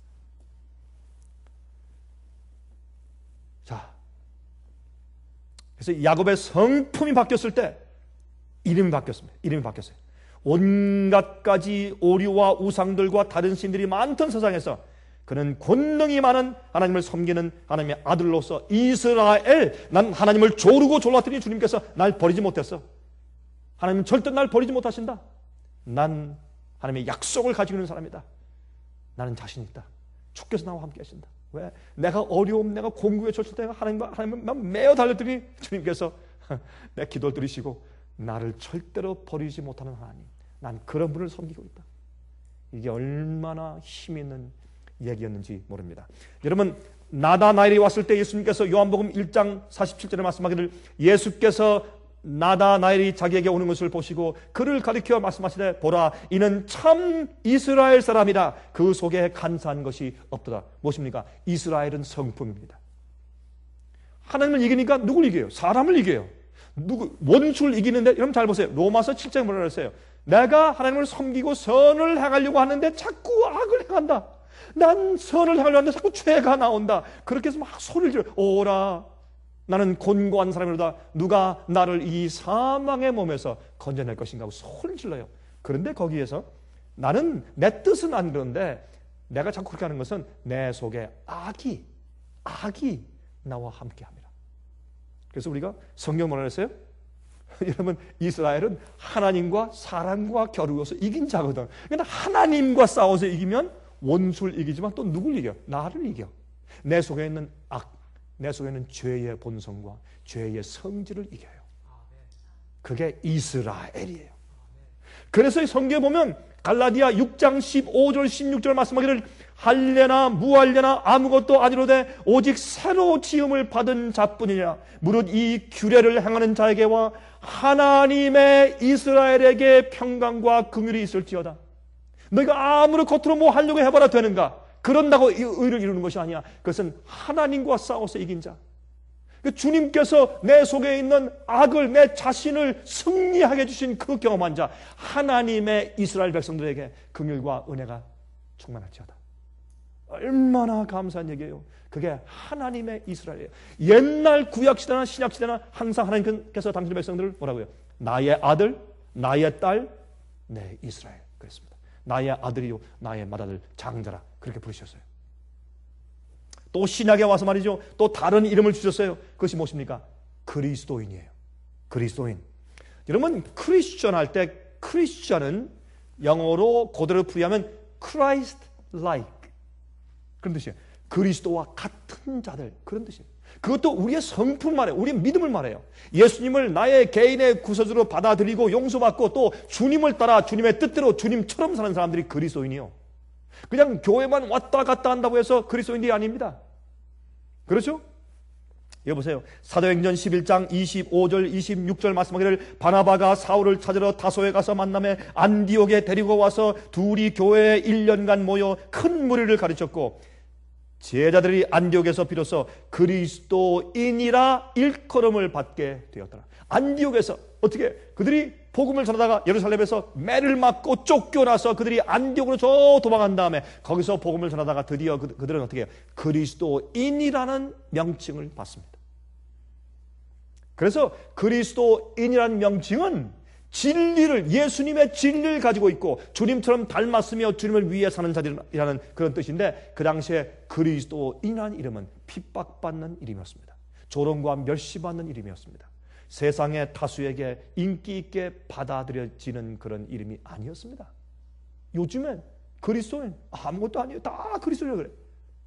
자, 그래서 야곱의 성품이 바뀌었을 때 이름이 바뀌었습니다. 이름이 바뀌었어요. 온갖 가지 오류와 우상들과 다른 신들이 많던 세상에서 그는 권능이 많은 하나님을 섬기는 하나님의 아들로서 이스라엘, 난 하나님을 조르고 졸랐더니 주님께서 날 버리지 못했어. 하나님은 절대 날 버리지 못하신다. 난 하나님의 약속을 가지고 있는 사람이다. 나는 자신 있다. 주께서 나와 함께 하신다. 왜? 내가 어려움, 내가 공국에 젖을 때 하나님과 하나님만 매어 달렸더니 주님께서 내 기도를 들으시고 나를 절대로 버리지 못하는 하나님. 난 그런 분을 섬기고 있다. 이게 얼마나 힘 있는 얘기였는지 모릅니다. 여러분, 나다나엘이 왔을 때 예수님께서 요한복음 일 장 사십칠 절에 말씀하기를 예수께서 나다나엘이 자기에게 오는 것을 보시고 그를 가리켜 말씀하시되 보라 이는 참 이스라엘 사람이라 그 속에 간사한 것이 없도다. 무엇입니까? 이스라엘은 성품입니다. 하나님을 이기니까 누굴 이겨요? 사람을 이겨요. 누구 원수를 이기는데 여러분 잘 보세요. 로마서 칠 장에 뭐라 그랬어요? 내가 하나님을 섬기고 선을 행하려고 하는데 자꾸 악을 행한다. 난 선을 행하려고 하는데 자꾸 죄가 나온다. 그렇게 해서 막 소리를 질러. 오라 나는 곤고한 사람이로다. 누가 나를 이 사망의 몸에서 건져낼 것인가 하고 소리를 질러요. 그런데 거기에서 나는 내 뜻은 안 그런데 내가 자꾸 그렇게 하는 것은 내 속에 악이 악이 나와 함께합니다. 그래서 우리가 성경 뭐라 그랬어요? 여러분 이스라엘은 하나님과 사람과 겨루어서 이긴 자거든. 그러니까 하나님과 싸워서 이기면 원수를 이기지만 또 누굴 이겨? 나를 이겨. 내 속에 있는 악, 내 속에 있는 죄의 본성과 죄의 성질을 이겨요. 그게 이스라엘이에요. 그래서 이 성경에 보면 갈라디아 육 장 십오 절 십육 절 말씀하기를 할례나 무할례나 아무것도 아니로되 오직 새로 지음을 받은 자뿐이냐 무릇 이 규례를 행하는 자에게와 하나님의 이스라엘에게 평강과 긍휼이 있을지어다. 너희가 아무리 겉으로 뭐 하려고 해봐라 되는가? 그런다고 의를 이루는 것이 아니야. 그것은 하나님과 싸워서 이긴 자. 주님께서 내 속에 있는 악을 내 자신을 승리하게 해주신 그 경험한 자 하나님의 이스라엘 백성들에게 긍휼과 은혜가 충만할지어다. 얼마나 감사한 얘기예요. 그게 하나님의 이스라엘이에요. 옛날 구약시대나 신약시대나 항상 하나님께서 당신의 백성들을 뭐라고요? 나의 아들, 나의 딸, 내 이스라엘 그랬습니다. 나의 아들이요 나의 맏아들 장자라 그렇게 부르셨어요. 또 신약에 와서 말이죠. 또 다른 이름을 주셨어요. 그것이 무엇입니까? 그리스도인이에요. 그리스도인. 여러분 크리스천 할 때 크리스천은 영어로 그대로 풀이하면 Christ-like 그런 뜻이에요. 그리스도와 같은 자들 그런 뜻이에요. 그것도 우리의 성품 말해요. 우리의 믿음을 말해요. 예수님을 나의 개인의 구세주로 받아들이고 용서받고 또 주님을 따라 주님의 뜻대로 주님처럼 사는 사람들이 그리스도인이요. 그냥 교회만 왔다 갔다 한다고 해서 그리스도인이 아닙니다. 그렇죠? 여보세요. 사도행전 십일 장 이십오 절 이십육 절 말씀하기를 바나바가 사울을 찾으러 다소에 가서 만남에 안디옥에 데리고 와서 둘이 교회에 일 년간 모여 큰 무리를 가르쳤고 제자들이 안디옥에서 비로소 그리스도인이라 일컬음을 받게 되었더라. 안디옥에서 어떻게 그들이 복음을 전하다가 예루살렘에서 매를 맞고 쫓겨나서 그들이 안디옥으로 저 도망간 다음에 거기서 복음을 전하다가 드디어 그들은 어떻게 해요? 그리스도인이라는 명칭을 받습니다. 그래서 그리스도인이라는 명칭은 진리를 예수님의 진리를 가지고 있고 주님처럼 닮았으며 주님을 위해 사는 자들이라는 그런 뜻인데 그 당시에 그리스도인이라는 이름은 핍박받는 이름이었습니다. 조롱과 멸시받는 이름이었습니다. 세상의 다수에게 인기 있게 받아들여지는 그런 이름이 아니었습니다. 요즘엔 그리스도인 아무것도 아니에요. 다 그리스도인이라고 그래.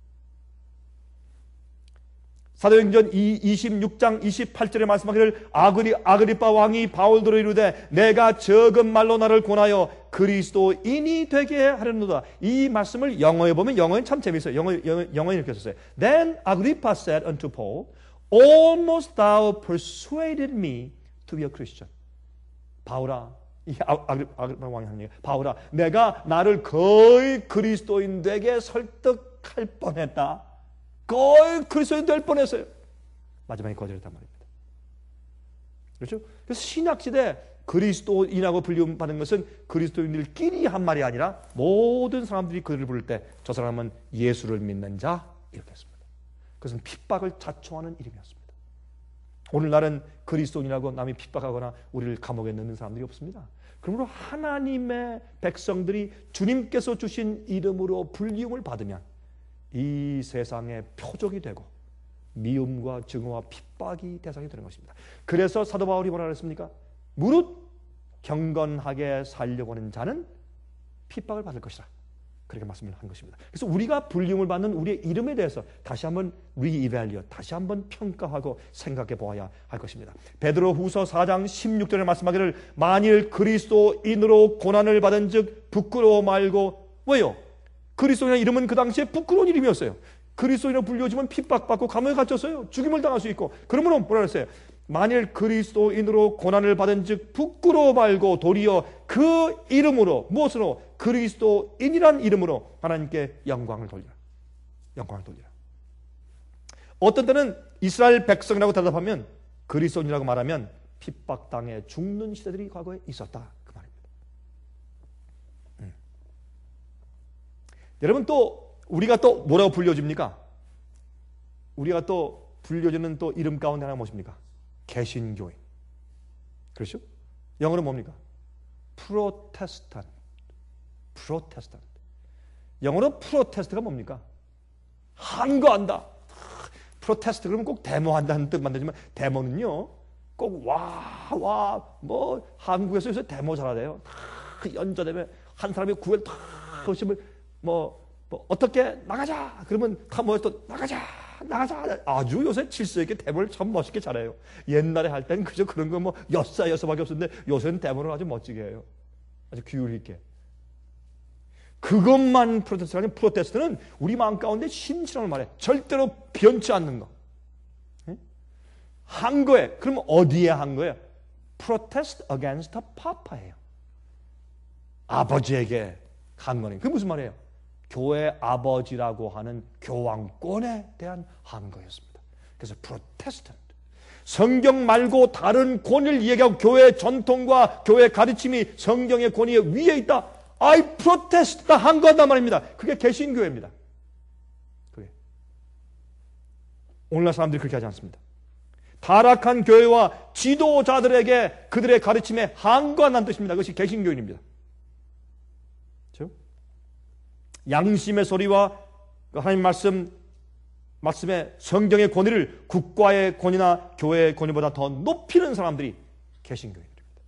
사도행전 이십육 장 이십팔 절에 말씀하기를 아그리, 아그리빠 왕이 바울들을 이르되 내가 적은 말로 나를 권하여 그리스도인이 되게 하려노다. 이 말씀을 영어에 보면 영어는 참 재미있어요. 영어, 영어, 영어에 이렇게 썼어요. Then Agrippa said unto Paul, Almost thou persuaded me to be a Christian. 바울아, 이 아그리빠 왕이 하는 얘기. 바울아, 내가 나를 거의 그리스도인 되게 설득할 뻔했다. 거의 그리스도인 될 뻔했어요. 마지막에 거절했단 말입니다. 그렇죠? 그래서 신약시대 그리스도인이라고 불림받는 것은 그리스도인들끼리 한 말이 아니라 모든 사람들이 그를 부를 때 저 사람은 예수를 믿는 자 이렇게 했습니다. 그것은 핍박을 자초하는 이름이었습니다. 오늘날은 그리스도인이라고 남이 핍박하거나 우리를 감옥에 넣는 사람들이 없습니다. 그러므로 하나님의 백성들이 주님께서 주신 이름으로 불리움을 받으면 이 세상의 표적이 되고 미움과 증오와 핍박이 대상이 되는 것입니다. 그래서 사도 바울이 뭐라 그랬습니까? 무릇 경건하게 살려고 하는 자는 핍박을 받을 것이라. 그렇게 말씀을 한 것입니다. 그래서 우리가 불림을 받는 우리의 이름에 대해서 다시 한번 리이밸리어, 다시 한번 평가하고 생각해 보아야 할 것입니다. 베드로후서 사 장 십육 절에 말씀하기를 만일 그리스도인으로 고난을 받은 즉 부끄러워 말고. 왜요? 그리스도인의 이름은 그 당시에 부끄러운 이름이었어요. 그리스도인으로 불려지면 핍박받고 감옥에 갇혔어요. 죽임을 당할 수 있고. 그러므로 뭐라 그랬어요? 만일 그리스도인으로 고난을 받은 즉 부끄러워 말고 도리어 그 이름으로, 무엇으로? 그리스도인이란 이름으로 하나님께 영광을 돌리라. 영광을 돌리라. 어떤 때는 이스라엘 백성이라고 대답하면, 그리스도인이라고 말하면 핍박당해 죽는 시대들이 과거에 있었다, 그 말입니다. 음. 여러분, 또 우리가 또 뭐라고 불려집니까? 우리가 또 불려지는 또 이름 가운데 하나가 무엇입니까? 개신교인. 그렇죠? 영어로 뭡니까? 프로테스탄트. 프로테스탄트. 영어로 프로테스트가 뭡니까? 한거한다. 프로테스트 그러면 꼭 데모한다는 뜻만 되지만, 데모는요 꼭 와 와 뭐 한국에서 요새 데모 잘하대요. 다 연좌되면 한 사람이 구회를 다 오시면 뭐, 뭐 어떻게 나가자 그러면 다 모여서 또 나가자 나가자. 아주 요새 질서 있게 데모를 참 멋있게 잘해요. 옛날에 할 때는 그저 그런 거 뭐 여사 여서밖에 없었는데 요새는 데모를 아주 멋지게 해요. 아주 규율 있게. 그것만 프로테스트가 아니라 프로테스트는 우리 마음 가운데 신실함을 말해. 절대로 변치 않는 거. 한 거에. 그럼 어디에 한 거예요? Protest against the Papa예요. 아버지에게 한 거는. 그게 무슨 말이에요? 교회 아버지라고 하는 교황권에 대한 한 거였습니다. 그래서 프로테스탄트. 성경 말고 다른 권위를 얘기하고 교회의 전통과 교회의 가르침이 성경의 권위 위에 있다. I protest 다 한 거다 말입니다. 그게 개신교회입니다. 그게. 오늘날 사람들이 그렇게 하지 않습니다. 타락한 교회와 지도자들에게 그들의 가르침에 한거한다는 뜻입니다. 그것이 개신교인입니다. 그렇죠? 양심의 소리와 하나님 말씀, 말씀의 성경의 권위를 국가의 권위나 교회의 권위보다 더 높이는 사람들이 개신교인들입니다.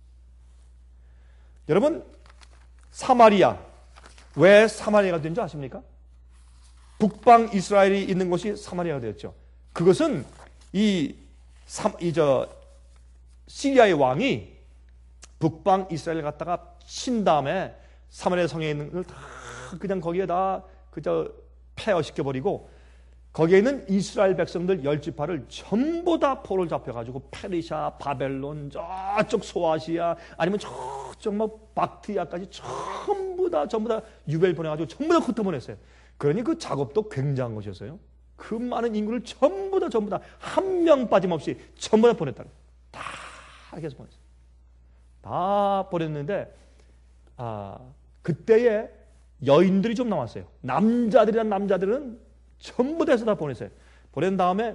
여러분, 사마리아, 왜 사마리아가 된 줄 아십니까? 북방 이스라엘이 있는 곳이 사마리아가 되었죠. 그것은 이, 이 저, 시리아의 왕이 북방 이스라엘을 갖다가 친 다음에 사마리아 성에 있는 걸 다 그냥 거기에다 그저 폐허시켜버리고 거기에 있는 이스라엘 백성들 열 지파를 전부 다 포로를 잡혀가지고 페르시아, 바벨론, 저쪽 소아시아 아니면 저쪽 뭐 박트리아까지 전부 다 전부 다 유배를 보내가지고 전부 다 흩어보냈어요. 그러니 그 작업도 굉장한 것이었어요. 그 많은 인구를 전부 다 전부 다 한 명 빠짐없이 전부 다 보냈다. 다 이렇게 해서 보냈어요. 다 보냈는데 아 그때에 여인들이 좀 나왔어요. 남자들이란 남자들은 전부 다해서 다 보냈어요. 보낸 다음에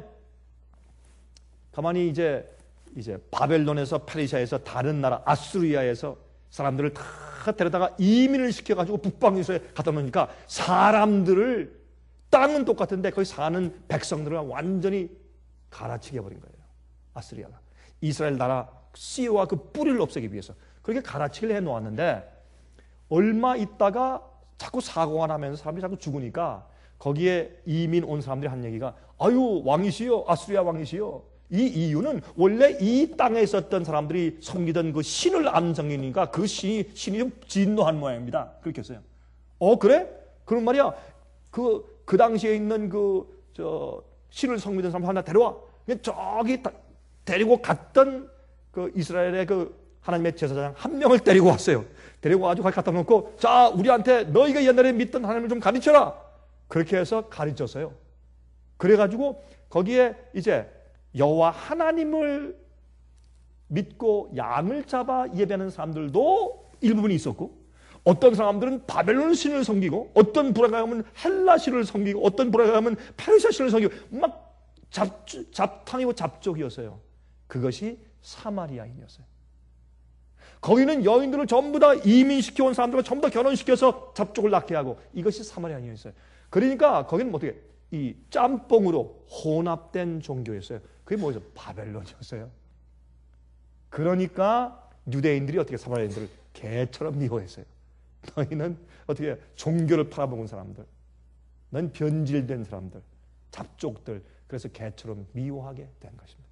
가만히 이제 이제 바벨론에서 페르시아에서 다른 나라 아수리아에서 사람들을 다 데려다가 이민을 시켜가지고 북방 이스라엘에 갖다 놓으니까 사람들을 땅은 똑같은데 거기 사는 백성들을 완전히 갈아치게 해버린 거예요. 아수리아가 이스라엘 나라 씨와 그 뿌리를 없애기 위해서 그렇게 갈아치기를 해놓았는데 얼마 있다가 자꾸 사고가 나면서 사람들이 자꾸 죽으니까 거기에 이민 온 사람들이 한 얘기가 아유 왕이시여 아수리아 왕이시여 이 이유는 원래 이 땅에 있었던 사람들이 섬기던 그 신을 암송이니까 그 신이, 신이 좀 진노한 모양입니다. 그렇게 했어요. 어 그래? 그런 말이야. 그, 그 당시에 있는 그 저 신을 섬기던 사람 하나 데려와. 저기 데리고 갔던 그 이스라엘의 그 하나님의 제사장 한 명을 데리고 왔어요. 데리고 와가지고 거기 갖다 놓고 자 우리한테 너희가 옛날에 믿던 하나님을 좀 가르쳐라. 그렇게 해서 가르쳤어요. 그래가지고 거기에 이제 여호와 하나님을 믿고 양을 잡아 예배하는 사람들도 일부분이 있었고 어떤 사람들은 바벨론 신을 섬기고 어떤 불화가 하면 헬라 신을 섬기고 어떤 불화가 하면 페르시아 신을 섬기고 막 잡, 잡탕이고 잡족이었어요. 그것이 사마리아인이었어요. 거기는 여인들을 전부 다 이민시켜온 사람들과 전부 다 결혼시켜서 잡족을 낳게 하고 이것이 사마리아인이었어요. 그러니까 거기는 어떻게 이 짬뽕으로 혼합된 종교였어요. 그게 뭐였어요? 바벨론이었어요. 그러니까 유대인들이 어떻게 사마리아인들을 개처럼 미워했어요. 너희는 어떻게 종교를 팔아먹은 사람들, 넌 변질된 사람들, 잡족들, 그래서 개처럼 미워하게 된 것입니다.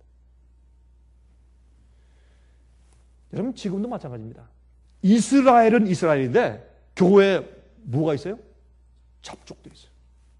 여러분 지금도 마찬가지입니다. 이스라엘은 이스라엘인데 교회에 뭐가 있어요? 잡족들이 있어요.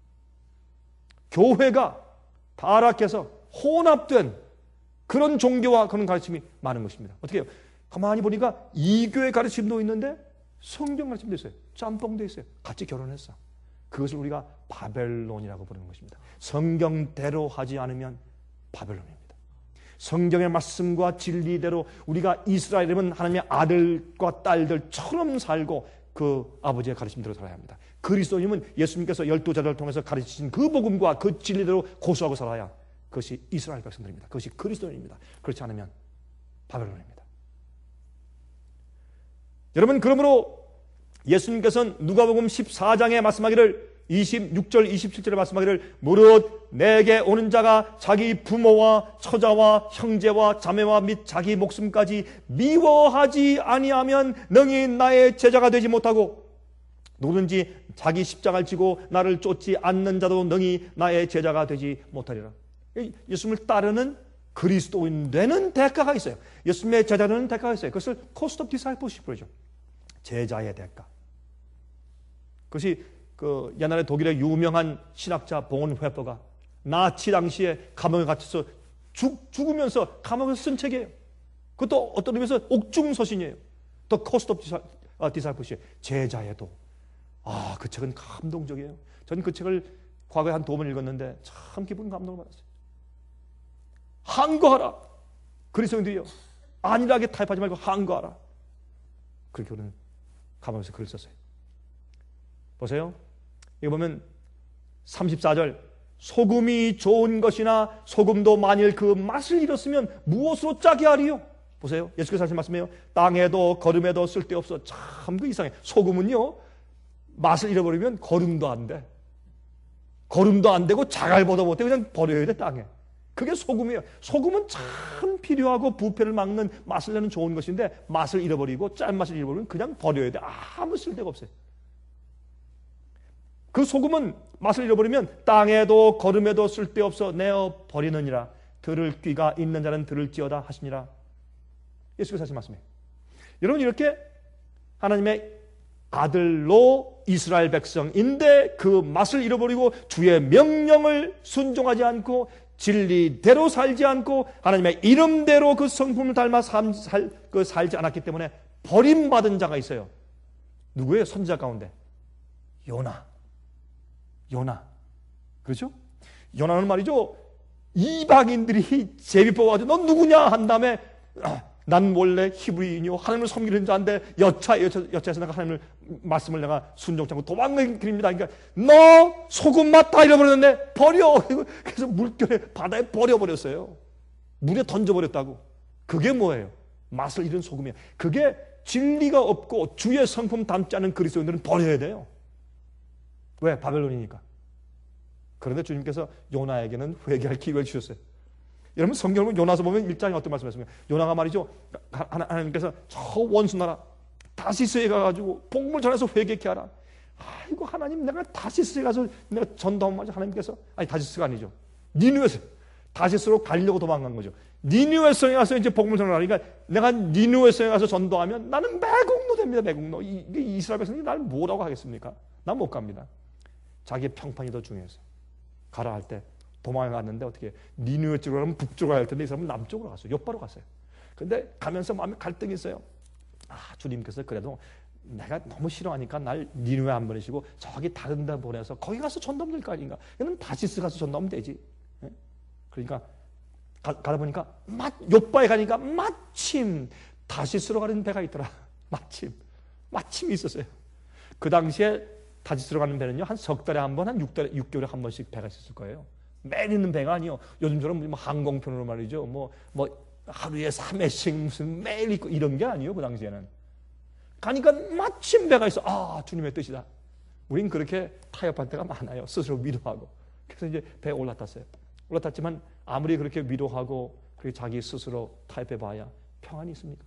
교회가 타락해서 혼합된 그런 종교와 그런 가르침이 많은 것입니다. 어떻게 해요? 가만히 보니까 이교의 가르침도 있는데 성경 가르침도 있어요. 짬뽕도 있어요. 같이 결혼했어. 그것을 우리가 바벨론이라고 부르는 것입니다. 성경대로 하지 않으면 바벨론입니다. 성경의 말씀과 진리대로 우리가 이스라엘이면 하나님의 아들과 딸들처럼 살고 그 아버지의 가르침대로 살아야 합니다. 그리스도님은 예수님께서 열두 제자를 통해서 가르치신 그 복음과 그 진리대로 고수하고 살아야 그것이 이스라엘 백성들입니다. 그것이 그리스도인입니다. 그렇지 않으면 바벨론입니다. 여러분 그러므로 예수님께서는 누가복음 십사 장에 말씀하기를 이십육 절 이십칠 절에 말씀하기를 무릇 내게 오는 자가 자기 부모와 처자와 형제와 자매와 및 자기 목숨까지 미워하지 아니하면 능히 나의 제자가 되지 못하고 누구든지 자기 십자가를 지고 나를 쫓지 않는 자도 능히 나의 제자가 되지 못하리라. 예수님을 따르는 그리스도인 되는 대가가 있어요. 예수님의 제자는 대가가 있어요. 그것을 cost of discipleship 그러죠. 제자의 대가. 그것이 그 옛날에 독일의 유명한 신학자 본회퍼가 나치 당시에 감옥에 갇혀서 죽, 죽으면서 감옥에서 쓴 책이에요. 그것도 어떤 의미에서 옥중서신이에요. The Cost of Discipleship. 제자의 도. 아, 그 책은 감동적이에요. 저는 그 책을 과거에 한 두 번 읽었는데 참 기쁜 감동을 받았어요. 항거하라. 그리스도인들이요. 안일하게 타협하지 말고 항거하라. 그렇게 우리는 감옥에서 글을 썼어요. 보세요. 이거 보면 삼십사 절 소금이 좋은 것이나 소금도 만일 그 맛을 잃었으면 무엇으로 짜게 하리요? 보세요. 예수께서 하신 말씀이에요. 땅에도 거름에도 쓸데없어. 참 그 이상해. 소금은요 맛을 잃어버리면 거름도 안 돼. 거름도 안 되고 자갈보도 못해. 그냥 버려야 돼 땅에. 그게 소금이에요. 소금은 참 필요하고 부패를 막는 맛을 내는 좋은 것인데 맛을 잃어버리고 짠맛을 잃어버리면 그냥 버려야 돼. 아무 쓸데가 없어요. 그 소금은 맛을 잃어버리면 땅에도 거름에도 쓸데없어 내어 버리느니라. 들을 귀가 있는 자는 들을지어다 하시니라. 예수께서 하신 말씀이에요. 여러분 이렇게 하나님의 아들로 이스라엘 백성인데 그 맛을 잃어버리고 주의 명령을 순종하지 않고 진리대로 살지 않고 하나님의 이름대로 그 성품을 닮아 삶, 살, 그 살지 않았기 때문에 버림받은 자가 있어요. 누구예요? 선지자 가운데 요나. 요나. 그렇죠? 요나는 말이죠. 이방인들이 제비 뽑아가지고 넌 누구냐 한 다음에 아, 난 원래 히브리인이요 하나님을 섬기는 자인데 여차, 여차, 여차에서 내가 하나님을 말씀을 내가 순종치 않고 도망을 그립니다. 그러니까 너 소금 맛 다 잃어버렸는데 버려. 그래서 물결에 바다에 버려버렸어요. 물에 던져버렸다고. 그게 뭐예요? 맛을 잃은 소금이에요. 그게 진리가 없고 주의 성품 담지 않은 그리스도인들은 버려야 돼요. 왜? 바벨론이니까. 그런데 주님께서 요나에게는 회개할 기회를 주셨어요. 여러분 성경을 요나서 보면 일 장에 어떤 말씀하셨습니까? 요나가 말이죠. 하나님께서 저 원수 나라 다시스에 가가지고 복음을 전해서 회개케 하라. 아이고 하나님 내가 다시스에 가서 내가 전도하면 말이죠. 하나님께서 아니 다시스가 아니죠. 니느웨서 다시스로 가려고 도망간 거죠. 니느웨성에 가서 이제 복음을 전하니까 내가 니느웨성에 가서 전도하면 나는 매국노 됩니다. 매국노. 이, 이 이스라엘 백성이 나를 뭐라고 하겠습니까? 난 못 갑니다. 자기의 평판이 더 중요해서 가라 할 때 도망을 갔는데 어떻게 니느웨 쪽으로 가면 북쪽으로 갈 텐데 이 사람은 남쪽으로 갔어요. 옆바로 갔어요. 근데 가면서 마음에 갈등이 있어요. 아 주님께서 그래도 내가 너무 싫어하니까 날 니느웨 안 보내시고 저기 다른 데 보내서 거기 가서 전도하면 될 거 아닌가. 그러면 다시스 가서 전도하면 되지. 네? 그러니까 가, 가다 보니까 마, 요바에 가니까 마침 다시스로 가는 배가 있더라. 마침 마침이 있었어요. 그 당시에 다시스로 가는 배는요 한 석 달에 한 번, 한 육 달에 육 개월에 한 번씩 배가 있었을 거예요. 매일 있는 배가 아니요. 요즘처럼 뭐 항공편으로 말이죠. 뭐, 뭐 하루에 삼 회씩 무슨 매일 있고 이런 게 아니요. 그 당시에는. 가니까 마침 배가 있어. 아, 주님의 뜻이다. 우린 그렇게 타협할 때가 많아요. 스스로 위로하고. 그래서 이제 배에 올라탔어요. 올라탔지만 아무리 그렇게 위로하고 그렇게 자기 스스로 타협해봐야 평안이 있습니까?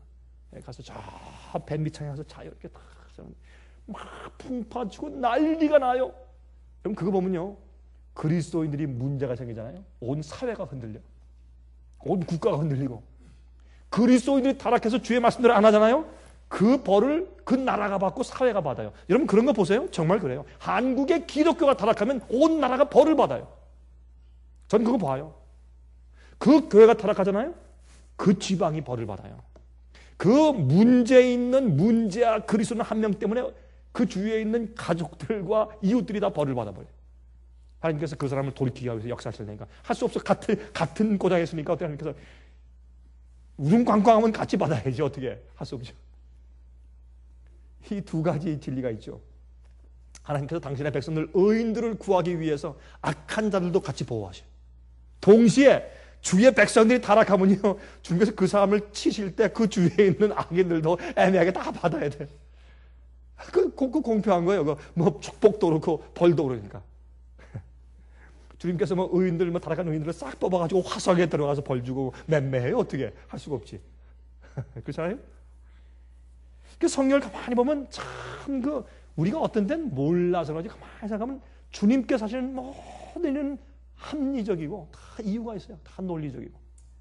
가서 저 배 밑창에 가서 자요. 이렇게 다 막 풍파 치고 난리가 나요. 그럼 그거 보면요, 그리스도인들이 문제가 생기잖아요. 온 사회가 흔들려. 온 국가가 흔들리고. 그리스도인들이 타락해서 주의 말씀대로 안 하잖아요. 그 벌을 그 나라가 받고 사회가 받아요. 여러분 그런 거 보세요. 정말 그래요. 한국의 기독교가 타락하면 온 나라가 벌을 받아요. 전 그거 봐요. 그 교회가 타락하잖아요. 그 지방이 벌을 받아요. 그 문제 있는 문제아 그리스도인 한 명 때문에 그 주위에 있는 가족들과 이웃들이 다 벌을 받아버려요. 하나님께서 그 사람을 돌이키기 위해서 역사하실 테니까 할 수 없어. 같은 같은 고장에 있으니까 어떻게 하나님께서 우중꽝꽝하면 같이 받아야지. 어떻게 할 수 없죠. 이 두 가지 진리가 있죠. 하나님께서 당신의 백성들 의인들을 구하기 위해서 악한 자들도 같이 보호하셔요. 동시에 주의 백성들이 타락하면요, 주님께서 그 사람을 치실 때 그 주위에 있는 악인들도 애매하게 다 받아야 돼요. 그, 그, 그 공평한 거예요. 그 뭐 축복도 그렇고 벌도 그러니까. 주님께서 뭐 의인들, 뭐 타락한 의인들을 싹 뽑아가지고 화석에 들어가서 벌 주고 맴매해요. 어떻게 할 수가 없지. 그렇잖아요. 그 성경을 가만히 보면 참 그 우리가 어떤 데는 몰라서 그러지 가만히 생각하면 주님께서 하시는 모든 일은 합리적이고 다 이유가 있어요. 다 논리적이고.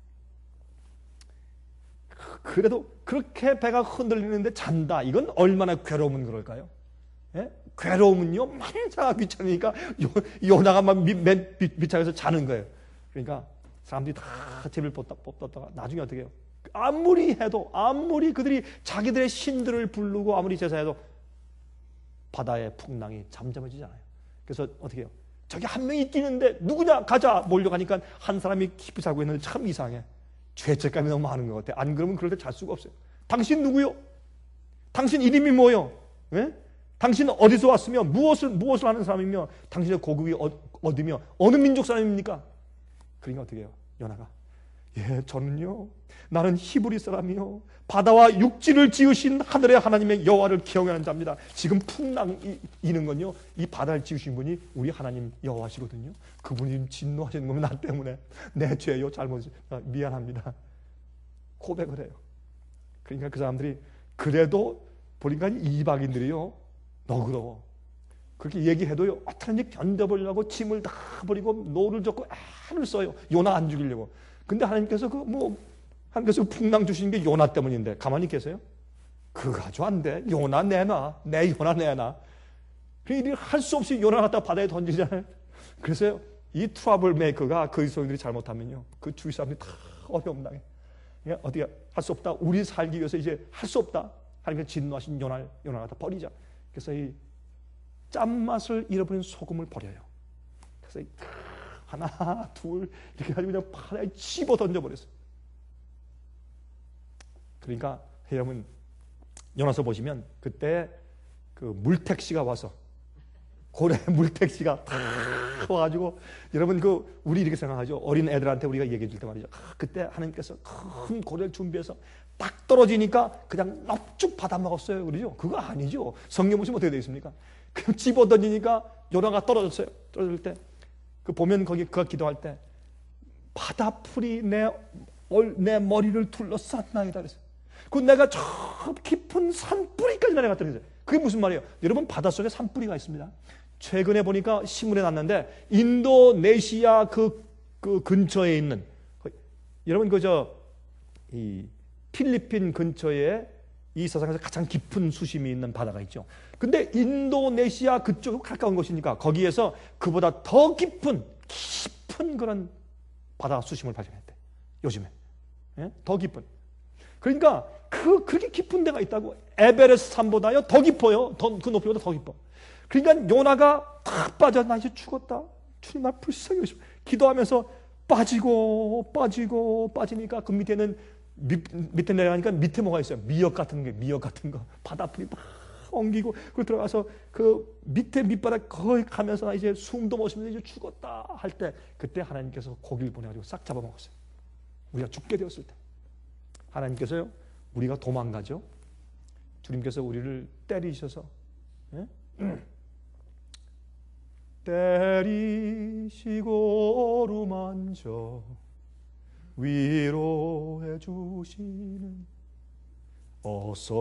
그래도 그렇게 배가 흔들리는데 잔다. 이건 얼마나 괴로우면 그럴까요? 예? 괴로우면요, 만자가 귀찮으니까 요나가 막 맨 밑창에서 자는 거예요. 그러니까 사람들이 다 제비를 뽑다가 나중에 어떻게 해요? 아무리 해도, 아무리 그들이 자기들의 신들을 부르고 아무리 제사해도 바다의 풍랑이 잠잠해지잖아요. 그래서 어떻게 해요? 저기 한 명이 뛰는데 누구냐? 가자! 몰려가니까 한 사람이 깊이 자고 있는데 참 이상해. 죄책감이 너무 많은 것 같아. 안 그러면 그럴 때 잘 수가 없어요. 당신 누구요? 당신 이름이 뭐요? 예? 당신 어디서 왔으며 무엇을 무엇을 하는 사람이며 당신의 고국이 어, 어디며 어느 민족 사람입니까? 그러니까 어떻게 해요? 요나가 예, 저는요, 나는 히브리 사람이요, 바다와 육지를 지으신 하늘의 하나님의 여호와를 경외하는 자입니다. 지금 풍랑이 이는 건요, 이 바다를 지으신 분이 우리 하나님 여호와시거든요. 그분이 지금 진노하시는 거면 나 때문에 내 죄요, 잘못, 미안합니다. 고백을 해요. 그러니까 그 사람들이 그래도 보니까 이방인들이요, 너그러워. 그렇게 얘기해도요, 어떻게든지 견뎌보려고 짐을 다 버리고 노를 젓고 애를 써요. 요나 안 죽이려고. 근데 하나님께서 그 뭐 하나님께서 풍랑 주신 게 요나 때문인데 가만히 계세요? 그거 가지고 안 돼. 요나 내놔. 내 요나 내놔. 그 할 수 없이 요나 갖다 바다에 던지잖아요. 그래서 이 트러블 메이커가 그리스도인들이 잘못하면요, 그 주위 사람들이 다 어려움 당해. 어떻게 할 수 없다. 우리 살기 위해서 이제 할 수 없다. 하나님께서 진노하신 요나 요나 갖다 버리자. 그래서 이 짠맛을 잃어버린 소금을 버려요. 그래서 하나, 둘 이렇게 가지고 그냥 바다에 집어 던져버렸어요. 그러니까 여러분 요나서 보시면 그때 그 물택시가 와서 고래 물택시가 다 와가지고, 여러분 그 우리 이렇게 생각하죠. 어린 애들한테 우리가 얘기해 줄 때 말이죠. 아, 그때 하나님께서 큰 고래를 준비해서 딱 떨어지니까 그냥 넙죽 받아먹었어요. 그러죠? 그거 아니죠. 성경 보시면 어떻게 되어 있습니까? 그냥 집어 던지니까 요나가 떨어졌어요. 떨어질 때 그 보면 거기 그가 기도할 때 바다풀이 내, 내 머리를 둘러쌌나이다 그랬어요. 그 내가 저 깊은 산뿌리까지 내려갔다 그랬어요. 그게 무슨 말이에요? 여러분 바닷속에 산뿌리가 있습니다. 최근에 보니까 신문에 났는데 인도네시아 그, 그 근처에 있는, 여러분 그저 이 필리핀 근처에 이 세상에서 가장 깊은 수심이 있는 바다가 있죠. 근데 인도네시아 그쪽 가까운 곳이니까 거기에서 그보다 더 깊은 깊은 그런 바다 수심을 발견했대. 요즘에. 예? 더 깊은. 그러니까 그 그렇게 깊은 데가 있다고. 에베레스트 산보다요 더 깊어요. 더, 그 높이보다 더 깊어. 그러니까 요나가 탁 빠져. 나 이제 죽었다. 주님 나 불쌍히 여기서 기도하면서 빠지고 빠지고 빠지니까 그 밑에는 밑, 밑에 내려가니까 밑에 뭐가 있어요? 미역 같은 게, 미역 같은 거. 바다풀이 막 엉기고, 그리고 들어가서 그 밑에 밑바닥 거의 가면서 이제 숨도 못 쉬면서 이제 죽었다 할 때, 그때 하나님께서 고기를 보내가지고 싹 잡아먹었어요. 우리가 죽게 되었을 때. 하나님께서요, 우리가 도망가죠. 주님께서 우리를 때리셔서, 예? 때리시고 어루만져 위로해 주시는 어서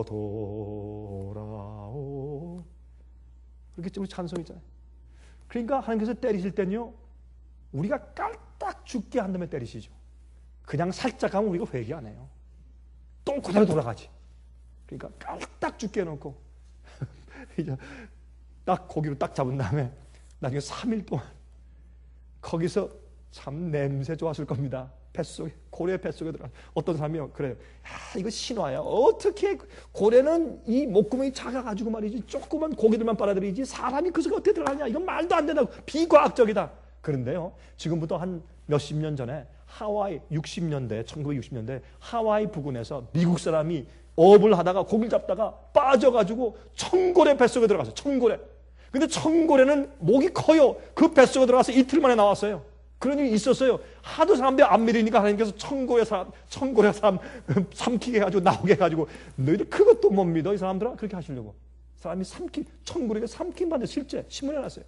돌아오. 그렇게 우리 찬송 있잖아요. 그러니까 하나님께서 때리실 때는요, 우리가 깔딱 죽게 한다면 때리시죠. 그냥 살짝 하면 우리가 회개 안 해요. 또 그대로 돌아가지. 그러니까 깔딱 죽게 해놓고 이제 딱 고기로 딱 잡은 다음에 나중에 삼 일 동안 거기서 참 냄새 좋았을 겁니다. 뱃속에, 고래 뱃속에 들어가. 어떤 사람이요, 그래요. 야, 이거 신화야. 어떻게 고래는 이 목구멍이 작아가지고 말이지 조그만 고기들만 빨아들이지 사람이 그 속에 어떻게 들어가냐. 이건 말도 안 된다고. 비과학적이다. 그런데요, 지금부터 한 몇십 년 전에 하와이 육십 년대, 천구백육십 년대 하와이 부근에서 미국 사람이 어업을 하다가 고기를 잡다가 빠져가지고 청고래 뱃속에 들어갔어요. 청고래. 근데 청고래는 목이 커요. 그 뱃속에 들어가서 이틀 만에 나왔어요. 그런 일이 있었어요. 하도 사람들이 안 믿으니까 하나님께서 청고래 사람, 청고래 사람 삼키게 해가지고 나오게 해가지고 너희들 그것도 못 믿어 이 사람들아, 그렇게 하시려고. 사람이 삼킨, 청고래가 삼킨 반대 실제 신문에 났어요.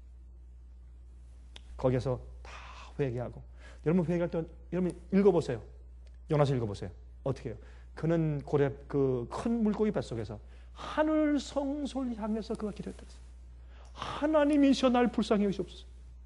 거기에서 다 회개하고. 여러분 회개할 때 여러분 읽어보세요. 요나서 읽어보세요. 어떻게 해요? 그는 고래 그 큰 물고기 뱃속에서 하늘 성소를 향해서 그가 기도했다. 하나님이시여 날 불쌍히 여기시옵소서.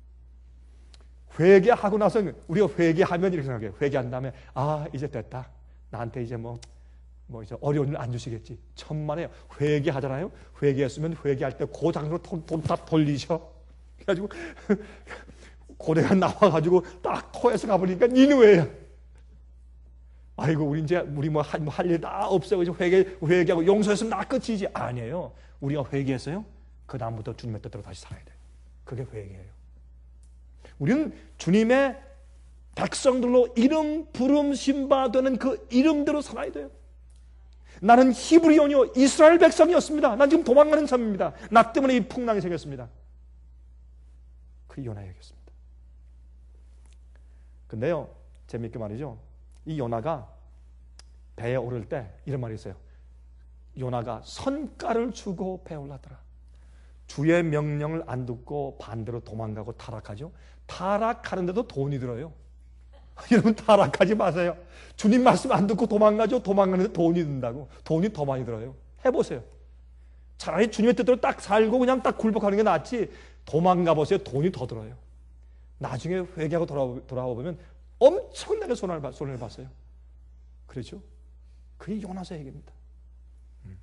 회개하고 나서 우리가 회개하면 이렇게 생각해요. 회개한 다음에 아 이제 됐다. 나한테 이제 뭐, 뭐 이제 어려운 일 안 주시겠지. 천만에요. 회개하잖아요. 회개했으면 회개할 때 그 장소로 돈 다 돌리셔. 그래가지고 고래가 나와가지고 딱 토해서 가보니까 니누에야. 아이고 우리 이제 우리 뭐 할 일 다 없어요. 이제 회개 회개하고 용서했으면 나 끝이지. 아니에요. 우리가 회개했어요. 그 다음부터 주님의 뜻대로 다시 살아야 돼. 그게 회개예요. 우리는 주님의 백성들로 이름 부름신 바 되는 그 이름대로 살아야 돼요. 나는 히브리온이요 이스라엘 백성이었습니다. 난 지금 도망가는 삶입니다. 나 때문에 이 풍랑이 생겼습니다. 그 요나 얘기였습니다. 근데요 재미있게 말이죠. 이 요나가 배에 오를 때 이런 말이 있어요. 요나가 선가를 주고 배에 올랐더라. 주의 명령을 안 듣고 반대로 도망가고 타락하죠. 타락하는데도 돈이 들어요. 여러분 타락하지 마세요. 주님 말씀 안 듣고 도망가죠. 도망가는데 돈이 든다고. 돈이 더 많이 들어요. 해보세요. 차라리 주님의 뜻대로 딱 살고 그냥 딱 굴복하는 게 낫지. 도망가 보세요. 돈이 더 들어요. 나중에 회개하고 돌아오, 돌아와 보면 엄청나게 손해를, 손해를 봤어요. 그렇죠? 그게 요나서 얘기입니다. 음.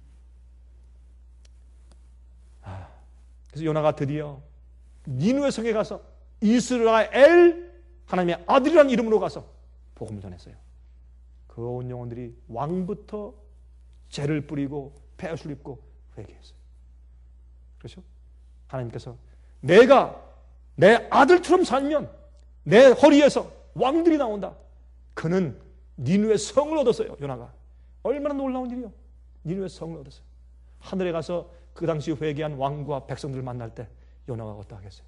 아, 그래서 요나가 드디어 니누의 성에 가서 이스라엘 하나님의 아들이라는 이름으로 가서 복음을 전했어요. 그 온 영혼들이 왕부터 죄를 뿌리고 폐허를 입고 회개했어요. 그렇죠? 하나님께서 내가 내 아들처럼 살면 내 허리에서 왕들이 나온다. 그는 니누의 성을 얻었어요. 요나가. 얼마나 놀라운 일이요. 니누의 성을 얻었어요. 하늘에 가서 그 당시 회개한 왕과 백성들을 만날 때 요나가 어떠하겠어요?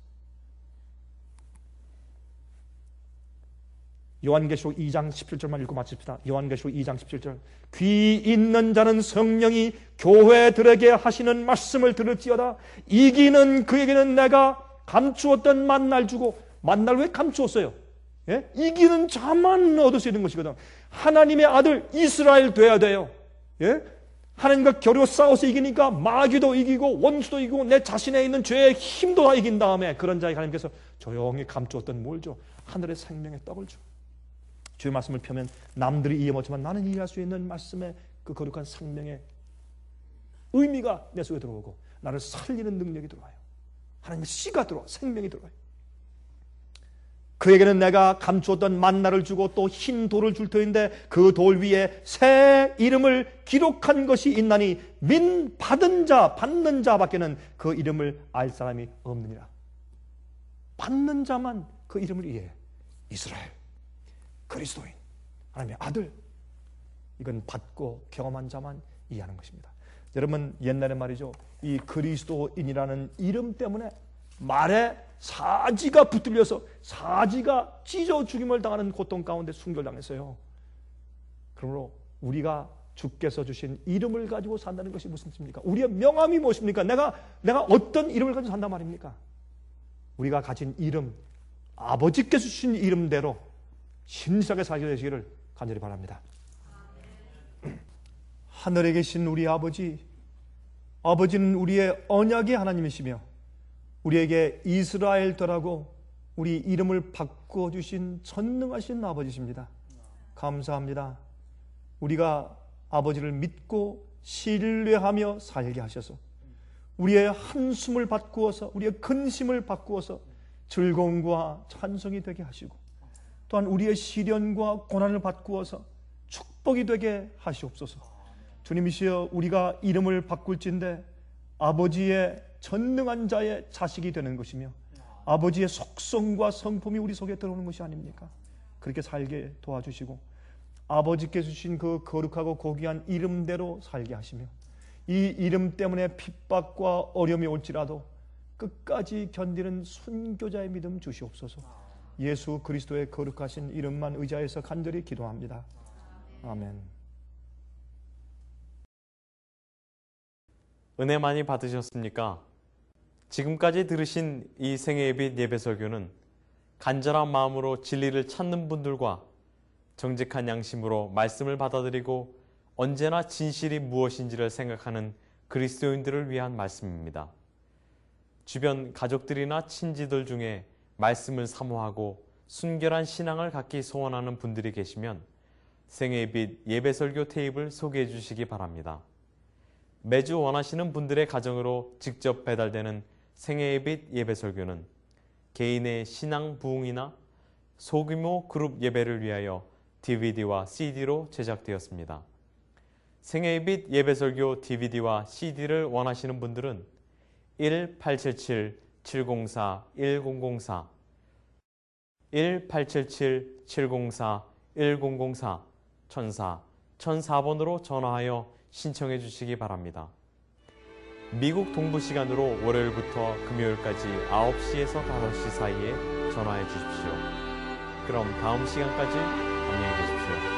요한계시록 이 장 십칠 절만 읽고 마칩시다. 요한계시록 이 장 십칠 절. 귀 있는 자는 성령이 교회들에게 하시는 말씀을 들을지어다. 이기는 그에게는 내가 감추었던 만날 주고. 만날 왜 감추었어요? 예? 이기는 자만 얻을 수 있는 것이거든. 하나님의 아들 이스라엘 돼야 돼요. 예? 하나님과 겨루어 싸워서 이기니까 마귀도 이기고 원수도 이기고 내 자신에 있는 죄의 힘도 다 이긴 다음에 그런 자에게 하나님께서 조용히 감추었던 뭘 줘? 하늘의 생명의 떡을 줘. 주의 말씀을 펴면 남들이 이해 못하지만 나는 이해할 수 있는 말씀의 그 거룩한 생명의 의미가 내 속에 들어오고 나를 살리는 능력이 들어와요. 하나님의 씨가 들어와 생명이 들어와요. 그에게는 내가 감추었던 만나를 주고 또 흰 돌을 줄 터인데 그 돌 위에 새 이름을 기록한 것이 있나니 민 받은 자 받는 자밖에는 그 이름을 알 사람이 없느니라. 받는 자만 그 이름을 이해해. 이스라엘 그리스도인 하나님의 아들. 이건 받고 경험한 자만 이해하는 것입니다. 여러분 옛날에 말이죠. 이 그리스도인이라는 이름 때문에 말에 사지가 붙들려서 사지가 찢어 죽임을 당하는 고통 가운데 순결당했어요. 그러므로 우리가 주께서 주신 이름을 가지고 산다는 것이 무슨 뜻입니까? 우리의 명함이 무엇입니까? 내가 내가 어떤 이름을 가지고 산단 말입니까? 우리가 가진 이름, 아버지께서 주신 이름대로 신실하게 살게 되시기를 간절히 바랍니다. 하늘에 계신 우리 아버지, 아버지는 우리의 언약의 하나님이시며 우리에게 이스라엘더라고 우리 이름을 바꿔주신 전능하신 아버지십니다. 감사합니다. 우리가 아버지를 믿고 신뢰하며 살게 하셔서 우리의 한숨을 바꾸어서 우리의 근심을 바꾸어서 즐거움과 찬송이 되게 하시고 또한 우리의 시련과 고난을 바꾸어서 축복이 되게 하시옵소서. 주님이시여, 우리가 이름을 바꿀진데 아버지의 전능한 자의 자식이 되는 것이며 아버지의 속성과 성품이 우리 속에 들어오는 것이 아닙니까? 그렇게 살게 도와주시고 아버지께서 주신 그 거룩하고 고귀한 이름대로 살게 하시며 이 이름 때문에 핍박과 어려움이 올지라도 끝까지 견디는 순교자의 믿음 주시옵소서. 예수 그리스도의 거룩하신 이름만 의지하여서 간절히 기도합니다. 아멘. 은혜 많이 받으셨습니까? 지금까지 들으신 이 생애예빛 예배설교는 간절한 마음으로 진리를 찾는 분들과 정직한 양심으로 말씀을 받아들이고 언제나 진실이 무엇인지를 생각하는 그리스도인들을 위한 말씀입니다. 주변 가족들이나 친지들 중에 말씀을 사모하고 순결한 신앙을 갖기 소원하는 분들이 계시면 생애빛 예배설교 테이프를 소개해 주시기 바랍니다. 매주 원하시는 분들의 가정으로 직접 배달되는 생애빛 예배설교는 개인의 신앙 부흥이나 소규모 그룹 예배를 위하여 디비디와 씨디로 제작되었습니다. 생애빛 예배설교 디비디와 씨디를 원하시는 분들은 일 팔칠칠 칠공사 일공공사 일 팔칠칠 칠공사 일공공사 천사 천사 번으로 전화하여 신청해 주시기 바랍니다. 미국 동부 시간으로 월요일부터 금요일까지 아홉 시에서 다섯 시 사이에 전화해 주십시오. 그럼 다음 시간까지 안녕히 계십시오.